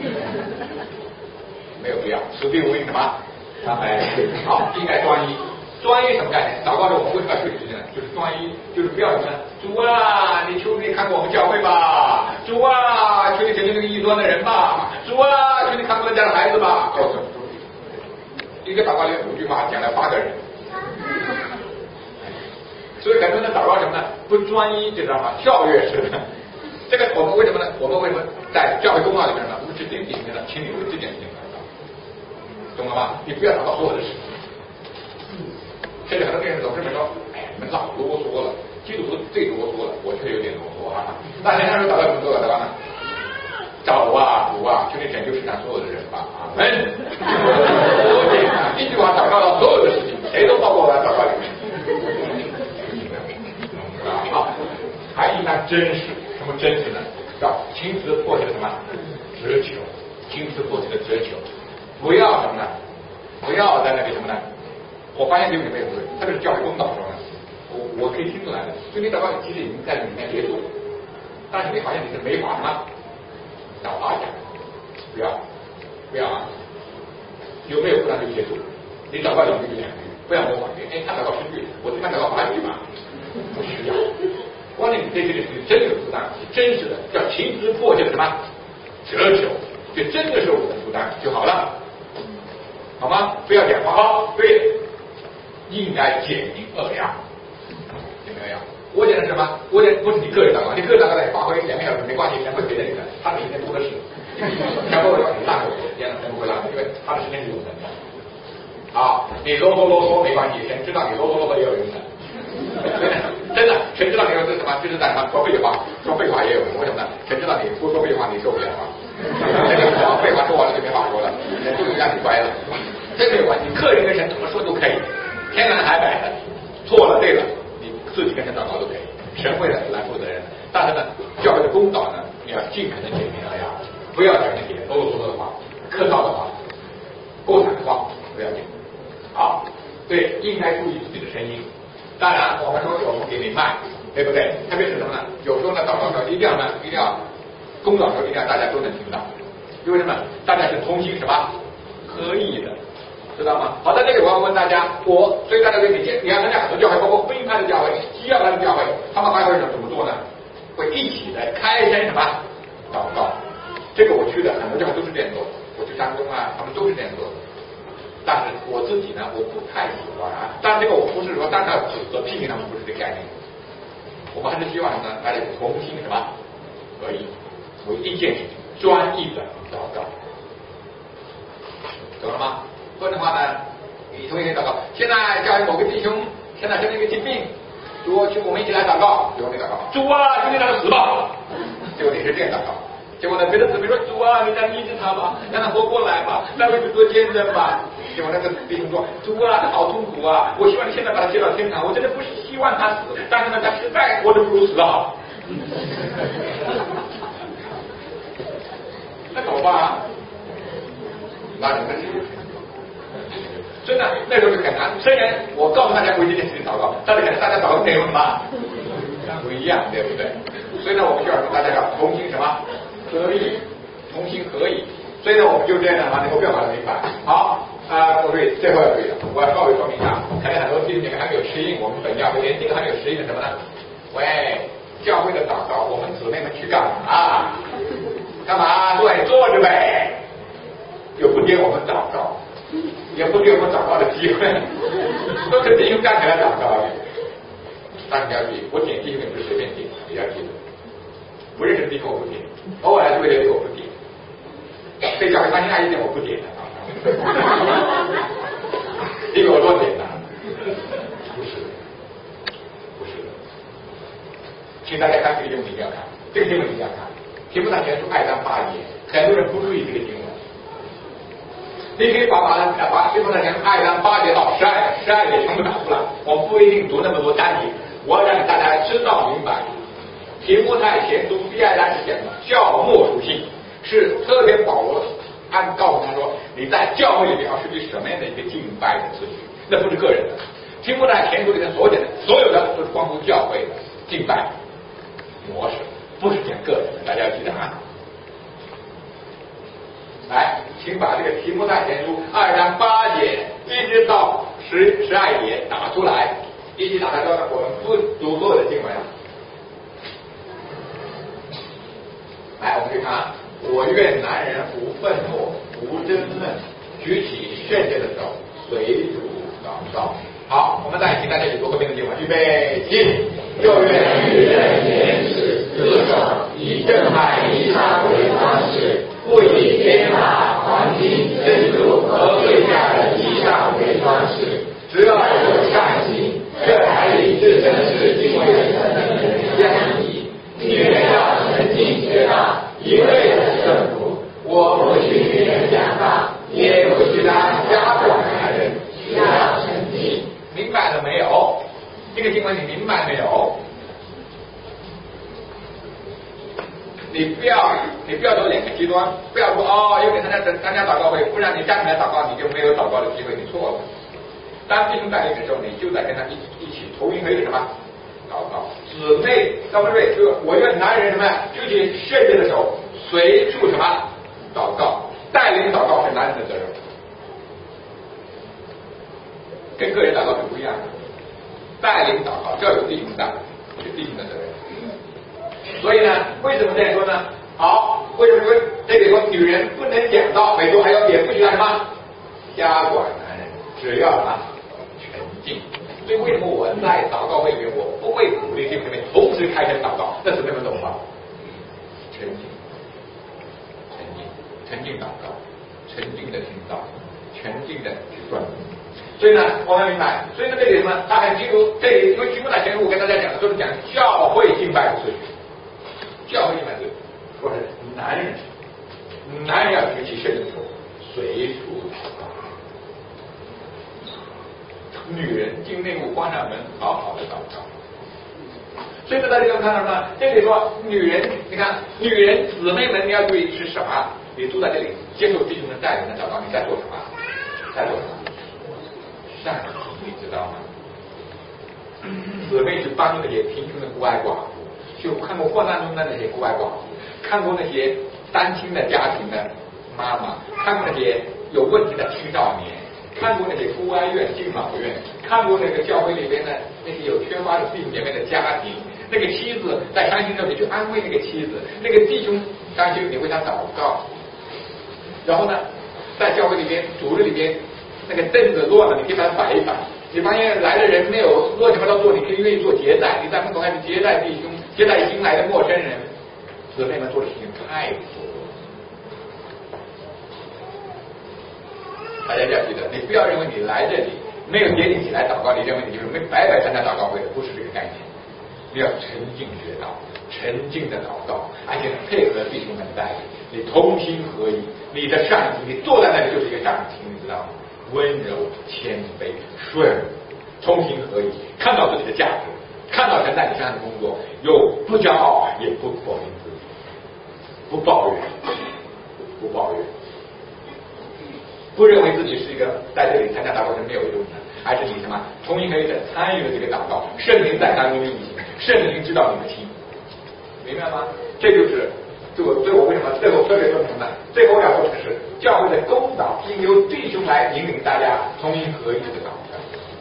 没有必要，此地无银什么？好，应该专一。专一什么概念？祷告中我们为什么要学习呢？就是专一，就是不要什么呢？主啊，你求你看过我们教会吧？主啊，求你拯救那个异端的人吧？主啊，求你看过人家的孩子吧？一个祷告里5句话讲了8个人，所以很多人祷告什么呢？不专一，知道吗？跳跃式的。这个我们为什么呢？我们为什么在教会公告里面呢？我们只点定的，请你为这件事情祷告，懂了吗？你不要祷告所有的事情。现在很多电视总是说，哎，你们老啰嗦了，基督徒最啰嗦了，我确实有点啰嗦啊。那人家说祷告怎么做祷告呢？找啊主啊，求你拯救世上所有的人吧，阿门。多简单，一句话祷告到所有的事情，谁都包括在祷告里面。好，还应该真实。什么真实呢？叫亲自迫切的什么追求，亲自迫切的追求，不要什么呢？不要在那个什么呢？我发现这个里面有对，特别是教会公道中呢，我可以听出来的，就你祷告其实已经在里面结束，但是你好像你是没法吗？找话讲，不要啊！有没有不然就结束？你祷告1句2句，不要模仿别人。他祷告10句，我只看祷告8句嘛，不需要。关键你对这个事情真有负担，真实的叫情之迫切的什么折求，这真的是我的负担就好了，好吗？不要讲话啊，对，应该简明扼要，有没有？我讲的什么？我讲不是你个人祷告，你个人祷告来发挥2个小时没关系，全部别人的，他的时间不合适，全部我你浪费我时间了，全部会浪费，因为他的时间是有限的。啊，你啰嗦没关系，谁知道你啰嗦也有用的。真的，谁知道你说是什么？就是在什么说废话也有用。为什么呢？谁知道你不说废话你受不了啊？废话说完了就没法说了。 乖了，这没有关系。个人跟神怎么说都可以，天南海北的，错了对了，你自己跟神祷告都可以，神会来负责任。但是呢，教会的公道呢，你要尽可能简明而呀，不要讲那些啰啰嗦嗦的话、客套的话、过场的话，不要讲。好，对，应该注意自己的声音。当然，我们说我们给你卖，对不对？特别是什么呢？有时候呢，祷告的时候一定要公道的时候一定要大家都能听到，因为什么？大家是同心什么合意的，知道吗？好，在这里我要问大家，所以大家你要参加很多教会，包括福音派的教会、基要派的教会，他们还会怎么做呢？会一起来开声什么祷告。这个我去的很多教会都是这样做，我去山东啊，他们都是这样做的。但是我自己呢，我不太喜欢啊。当然这个我不是说单单指责批评他们，不是这个概念。我们还是希望呢，大家同心什么合意，为一件事情专一的祷告，懂了吗？不然的话呢，你同一天祷告。现在教某个弟兄现在一个疾病，主我们一起来祷告，就你祷告，主啊，今天让他死吧。结果你是这样祷告。结果呢，别的姊妹说主啊，你再医治他吧，让他活过来吧，让他去做见证吧。结果那个弟兄说，主啊，他好痛苦啊，我希望你现在把他接到天堂，我真的不是希望他死，但是呢，他实在活得不如死好。那怎么办啊？那你们是真的那时候就很难。虽然我告诉大家为这件事情祷告，但是可能大家祷告内容什么不一样，对不对？所以呢，我们就要大家要同心什么合意，同心合意。所以呢，我们就这样的话，能够更好的明白。好不对，最后要对的，我要稍微说明一下，可能很多弟兄姐妹还没有适应我们本教会连这个还没有适应的什么呢？喂，教会的祷告，我们姊妹们去干嘛？干嘛？对，坐着呗，又不给我们祷告，也不给我们祷告的机会，都是弟兄站起来祷告的。但是你要注意，我点弟兄也不是随便点，你要记得，不认识弟兄我不点，偶尔就为了这个我不点，这教会他现在一点我不点的啊，你给我多点的，不是的，请大家看这个经文一定要看，这个经文一定要看，题目上全书2章8节，很多人不注意这个经文。你可以把题目上全书2章8节到12节全部打出来，我不一定读那么多单节，我要让大家知道明白。提摩太前书第2章是讲的教牧属性，是特别保罗告诉他说，你在教会里面要树立什么样的一个敬拜的次序，那不是个人的。提摩太前书里面所讲的所有的都是关乎教会的敬拜模式，不是讲个人的，大家要记得啊。来，请把这个提摩太前书2章8节一直到12节打出来，一起打开之后呢，我们不读所有的经文啊。来，我们去看，我愿男人无愤怒，无争论，举起圣洁的手，随主祷告。好，我们再请大家一起读后面的经文，预备起。 就愿与人言辞自守，以正派离差为方式，不以天马、黄金、珍珠和贵价的衣裳为装饰，只要有善心，这才以至真实敬畏神的人相宜。你们要诚敬学道，一味的圣徒。我不许女人讲道，也不许当家管男人，需要诚敬。 明白了没有？这个经文你明白没有？你不要走两个极端，不要说又给参加祷告会，不然你站起来祷告你就没有祷告的机会，你错了。当弟兄在那个时候，你就在跟他一起同一个什么祷告。姊妹，各位，就我愿男人什么举起圣洁的手，随处什么祷告，带领祷告是男人的责任，跟个人祷告是不一样的。带领祷告就要有弟兄在，是弟兄的责任。所以呢，为什么这样说呢？好，为什么说这里说女人不能讲道，美国还有也不许干什么家管男人，只要什么全敬。所以为什么我在祷告会里面，我不会鼓励弟兄们同时开声祷告？那姊妹们懂吗？沉静祷告，沉静的听到，沉静的去专注。所以呢，我们明白，所以呢，这里什么？他很清楚，这里因为经过那前我跟大家讲的都是讲教会敬拜的次序，教会敬拜次序，说是男人要举起圣洁的手， 随处祷告。女人进内屋关上门，好好的祷告。所以在这里看到什么？这里说女人，你看女人姊妹们，你要注意是什么？你住在这里接受弟兄的带领的祷告，你在做什么？在做什么？善行，你知道吗？姊妹去帮助那些贫穷的孤儿寡妇，就看过患难中的那些孤儿寡妇，看过那些单亲的家庭的妈妈，看过那些有问题的青少年，看过那些孤儿院、敬老院，看过那个教会里边的那些有缺乏的弟兄姐妹的家庭，那个妻子在伤心的时候，你去安慰那个妻子，那个弟兄伤心，你为他祷告。然后呢，在教会里边、主日里边，那个凳子乱了，你给他摆一摆。你发现来的人没有乱七八糟做，你可以愿意做接待，你在门口开始接待弟兄，接待新来的陌生人。姊妹们做的事情太多了，大家要记得，你不要认为你来这里没有接你起来祷告，你认为你就是没白白参加祷告会的，不是这个概念。你要沉浸学祷，沉浸的祷告，而且配合弟兄们带领，你同心合一，你的上庭，你坐在那里就是一个上庭，你知道吗？温柔、谦卑、顺，同心合一，看到自己的价值，看到神在你身上的工作，又不骄傲，也不否定自己，不抱怨，不抱怨，不认为自己是一个在这里参加祷告是没有用的，而是你什么同心合一的参与了这个祷告，圣灵在当中运行，圣灵知道你的心，明白吗？这就是所以我为什么最后特别说明呢？最后要说的是，教会的公导应由弟兄来引领大家同心合一的祷告，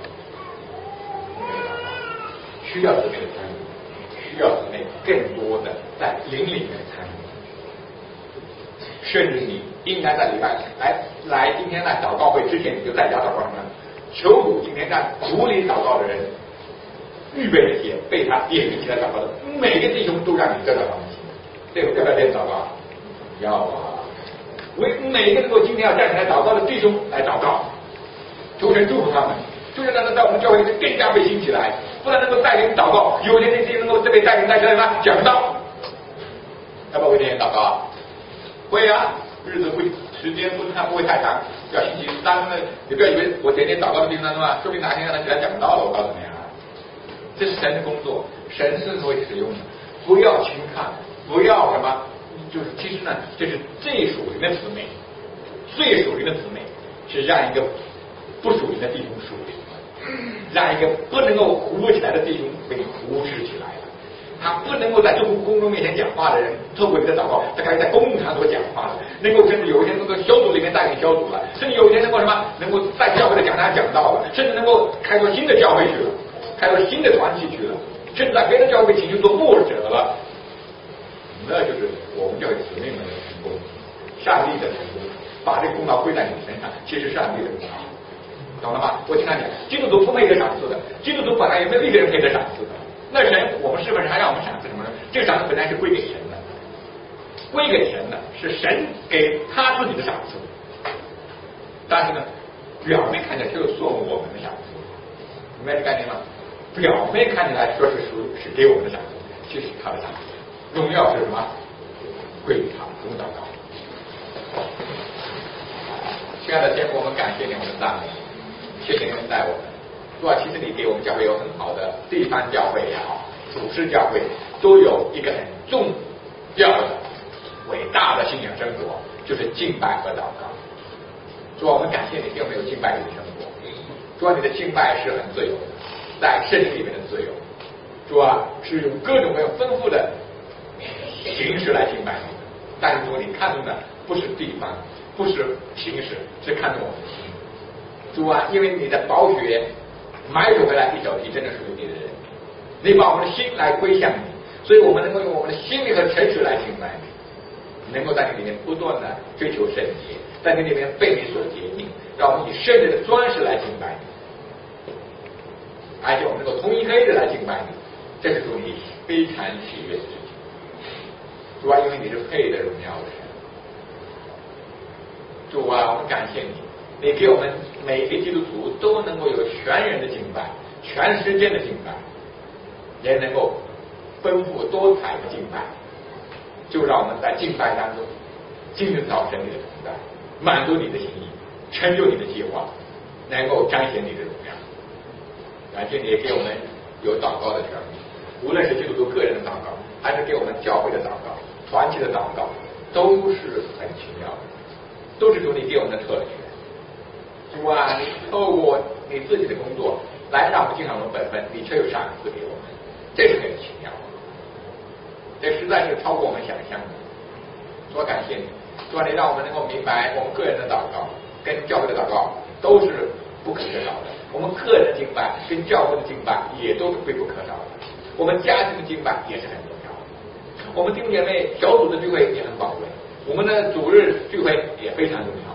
需要姊妹的参与，需要姊妹更多的在灵里面参与，甚至你应该在礼拜来今天来祷告会之前，你就在家祷告什么？求主今天让主里祷告的人预备那些被他点名起来祷告的每个弟兄都让你得到帮助。对，要不要这样祷告？要啊！为每一个能够今天要站起来祷告的弟兄来祷告，求神祝福他们，就是让他在我们教会里面更加被兴起来，不但能够带领祷告，有些那些能够被带领带起来呢讲道，要不要为这些祷告？会啊，日子会时间不会太长，要星期三呢，你不要以为我天天祷告的地方嘛，说不定哪天让他起来讲道了，我告诉你啊，这是神的工作，神是会使用的，不要轻看。不要什么，就是其实呢，这是最属灵的姊妹，最属灵的姊妹是让一个不属灵的弟兄属灵，让一个不能够活起来的弟兄被忽视起来了。他不能够在公众面前讲话的人，透过你的祷告，他可以在公共场所讲话了，能够甚至有一天能够小组里面带领小组了，甚至有一天能够什么，能够在教会的讲台讲道了，甚至能够开拓新的教会去了，开拓新的团体去了，甚至在别的教会请去做牧者了。那就是我们教会姊妹们的成功，上帝的成功，把这个功劳归在你身上，其实上帝的功劳，懂了吗？我经常讲，基督徒不配得赏赐的，基督徒本来也没有一个人配得赏赐的。那神，我们是不是还让我们赏赐什么呢？这个赏赐本来是归给神的，归给神的，是神给他自己的赏赐。但是呢，表面看起来就是送我们的赏赐，明白这概念吗？表面看起来说是给我们的赏赐，其实是他的赏赐。荣耀是什么？归于他，不用祷告。亲爱的天父，我们感谢你，我们赞美你，谢谢你们带我们。主啊，其实你给我们教会有很好的地方教会也好，主事教会都有一个很重要的、伟大的信仰生活，就是敬拜和祷告。主啊，我们感谢你给我们有敬拜的生活。主啊，你的敬拜是很自由的，在圣经里面的自由。主啊，是用各种各样丰富的形式来敬拜你，但是说你看重的不是地方，不是形式，是看重我们的心。主啊，因为你的宝血买主回来一小批真正属于你的人，你把我们的心来归向你，所以我们能够用我们的心灵和诚实来敬拜你，能够在你里面不断的追求圣洁，在你里面被你所洁净，让我们以圣洁的装饰来敬拜你，而且我们能够同一合一的来敬拜你，这是主你非常喜悦的事情。主啊，因为你是配的荣耀的神。主啊，我们感谢你，你给我们每个基督徒都能够有全人的敬拜，全时间的敬拜，也能够丰富多彩的敬拜。就让我们在敬拜当中经历到神你的同在， 满足你的心意，成就你的计划，能够彰显你的荣耀。感谢你也给我们有祷告的权利，无论是基督徒个人的祷告，还是给我们教会的祷告、团体的祷告，都是很奇妙的，都是主你给我们的特权。主啊，你透过你自己的工作来让我们尽上我们本分，你却又赏赐给我们，这是很奇妙的，这实在是超过我们想象的。主啊，感谢你，主啊，你让我们能够明白，我们个人的祷告跟教会的祷告都是不可缺少的，我们个人的敬拜跟教会的敬拜也都是必不可少的，我们家庭的敬拜也是很重要的，我们弟兄姐妹小组的聚会也很宝贵，我们的主日聚会也非常重要。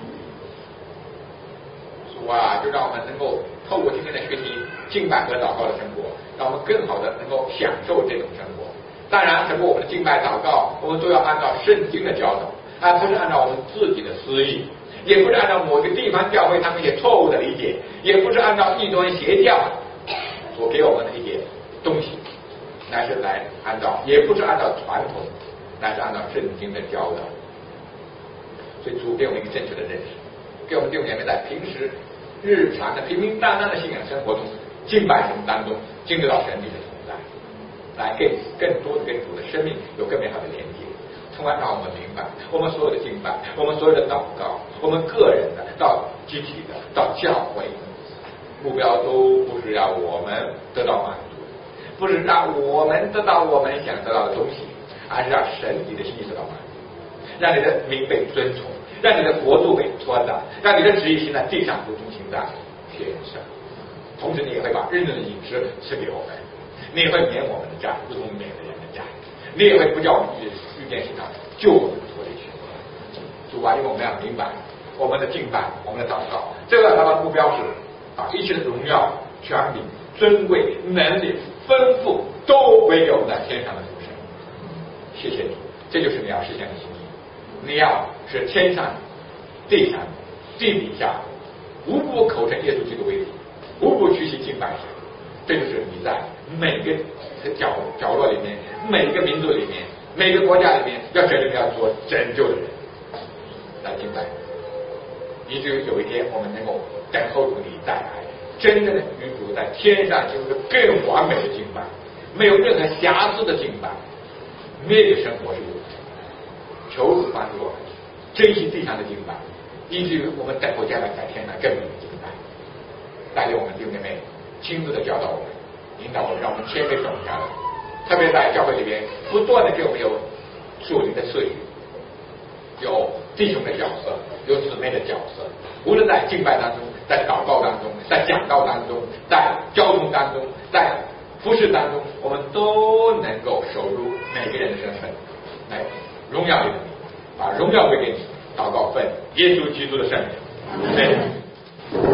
主啊，就让我们能够透过今天的学习敬拜和祷告的生活，让我们更好的能够享受这种生活。当然，整个我们的敬拜祷告，我们都要按照圣经的教导，而不是按照我们自己的私意，也不是按照某个地方教会他们一些错误的理解，也不是按照异端邪教所给我们的一些东西，乃是来按照，也不是按照传统，乃是按照圣经的教导。所以主给我们一个正确的认识，给我们弟兄姐妹在平时日常的平平淡淡的信仰生活中、敬拜神当中，经历到神你的存在，来更多的跟主的生命有更美好的连接，从而让我们明白，我们所有的敬拜，我们所有的祷告，我们个人的到集体的到教会，目标都不是让我们得到满足，不是让我们得到我们想得到的东西，而是让神你的心意得到满足，让你的名被尊崇，让你的国度被扩大，让你的旨意行在地上如同行在天上。同时你也会把日日的饮食赐给我们，你也会免我们的债如同免了人的债，你也会不叫我们遇见试探，救我们脱离凶恶。主啊，因为我们要明白我们的敬拜，我们的祷告，这个达到目标是把一切的荣耀、权柄、尊贵、能力、丰富都归给我们在天上的主神。谢谢你，这就是你要实现的心意。你要是天上、地上、地底下无不口称耶稣基督为主，无不屈膝敬拜神。这就是你在每个角落里面、每个民族里面、每个国家里面要决定要做拯救的人来敬拜，以至于有一天我们能够等候主你带来真正的与主在天上有一个更完美的敬拜，没有任何瑕疵的敬拜。那个生活是如此，求主帮助我们珍惜地上的敬拜，以至于我们等候将来在天上更美的敬拜。带领我们弟兄姐妹亲自的教导我们，引导我们，让我们谦卑走下来。特别在教会里边，不断的给我们有属灵的赐予，有弟兄的角色，有姊妹的角色。无论在敬拜当中，在祷告当中，在讲道当中，在交通当中，在服事当中，我们都能够守住每个人的身份，来荣耀你的名，把荣耀归给你。祷告奉耶稣基督的圣名，阿门。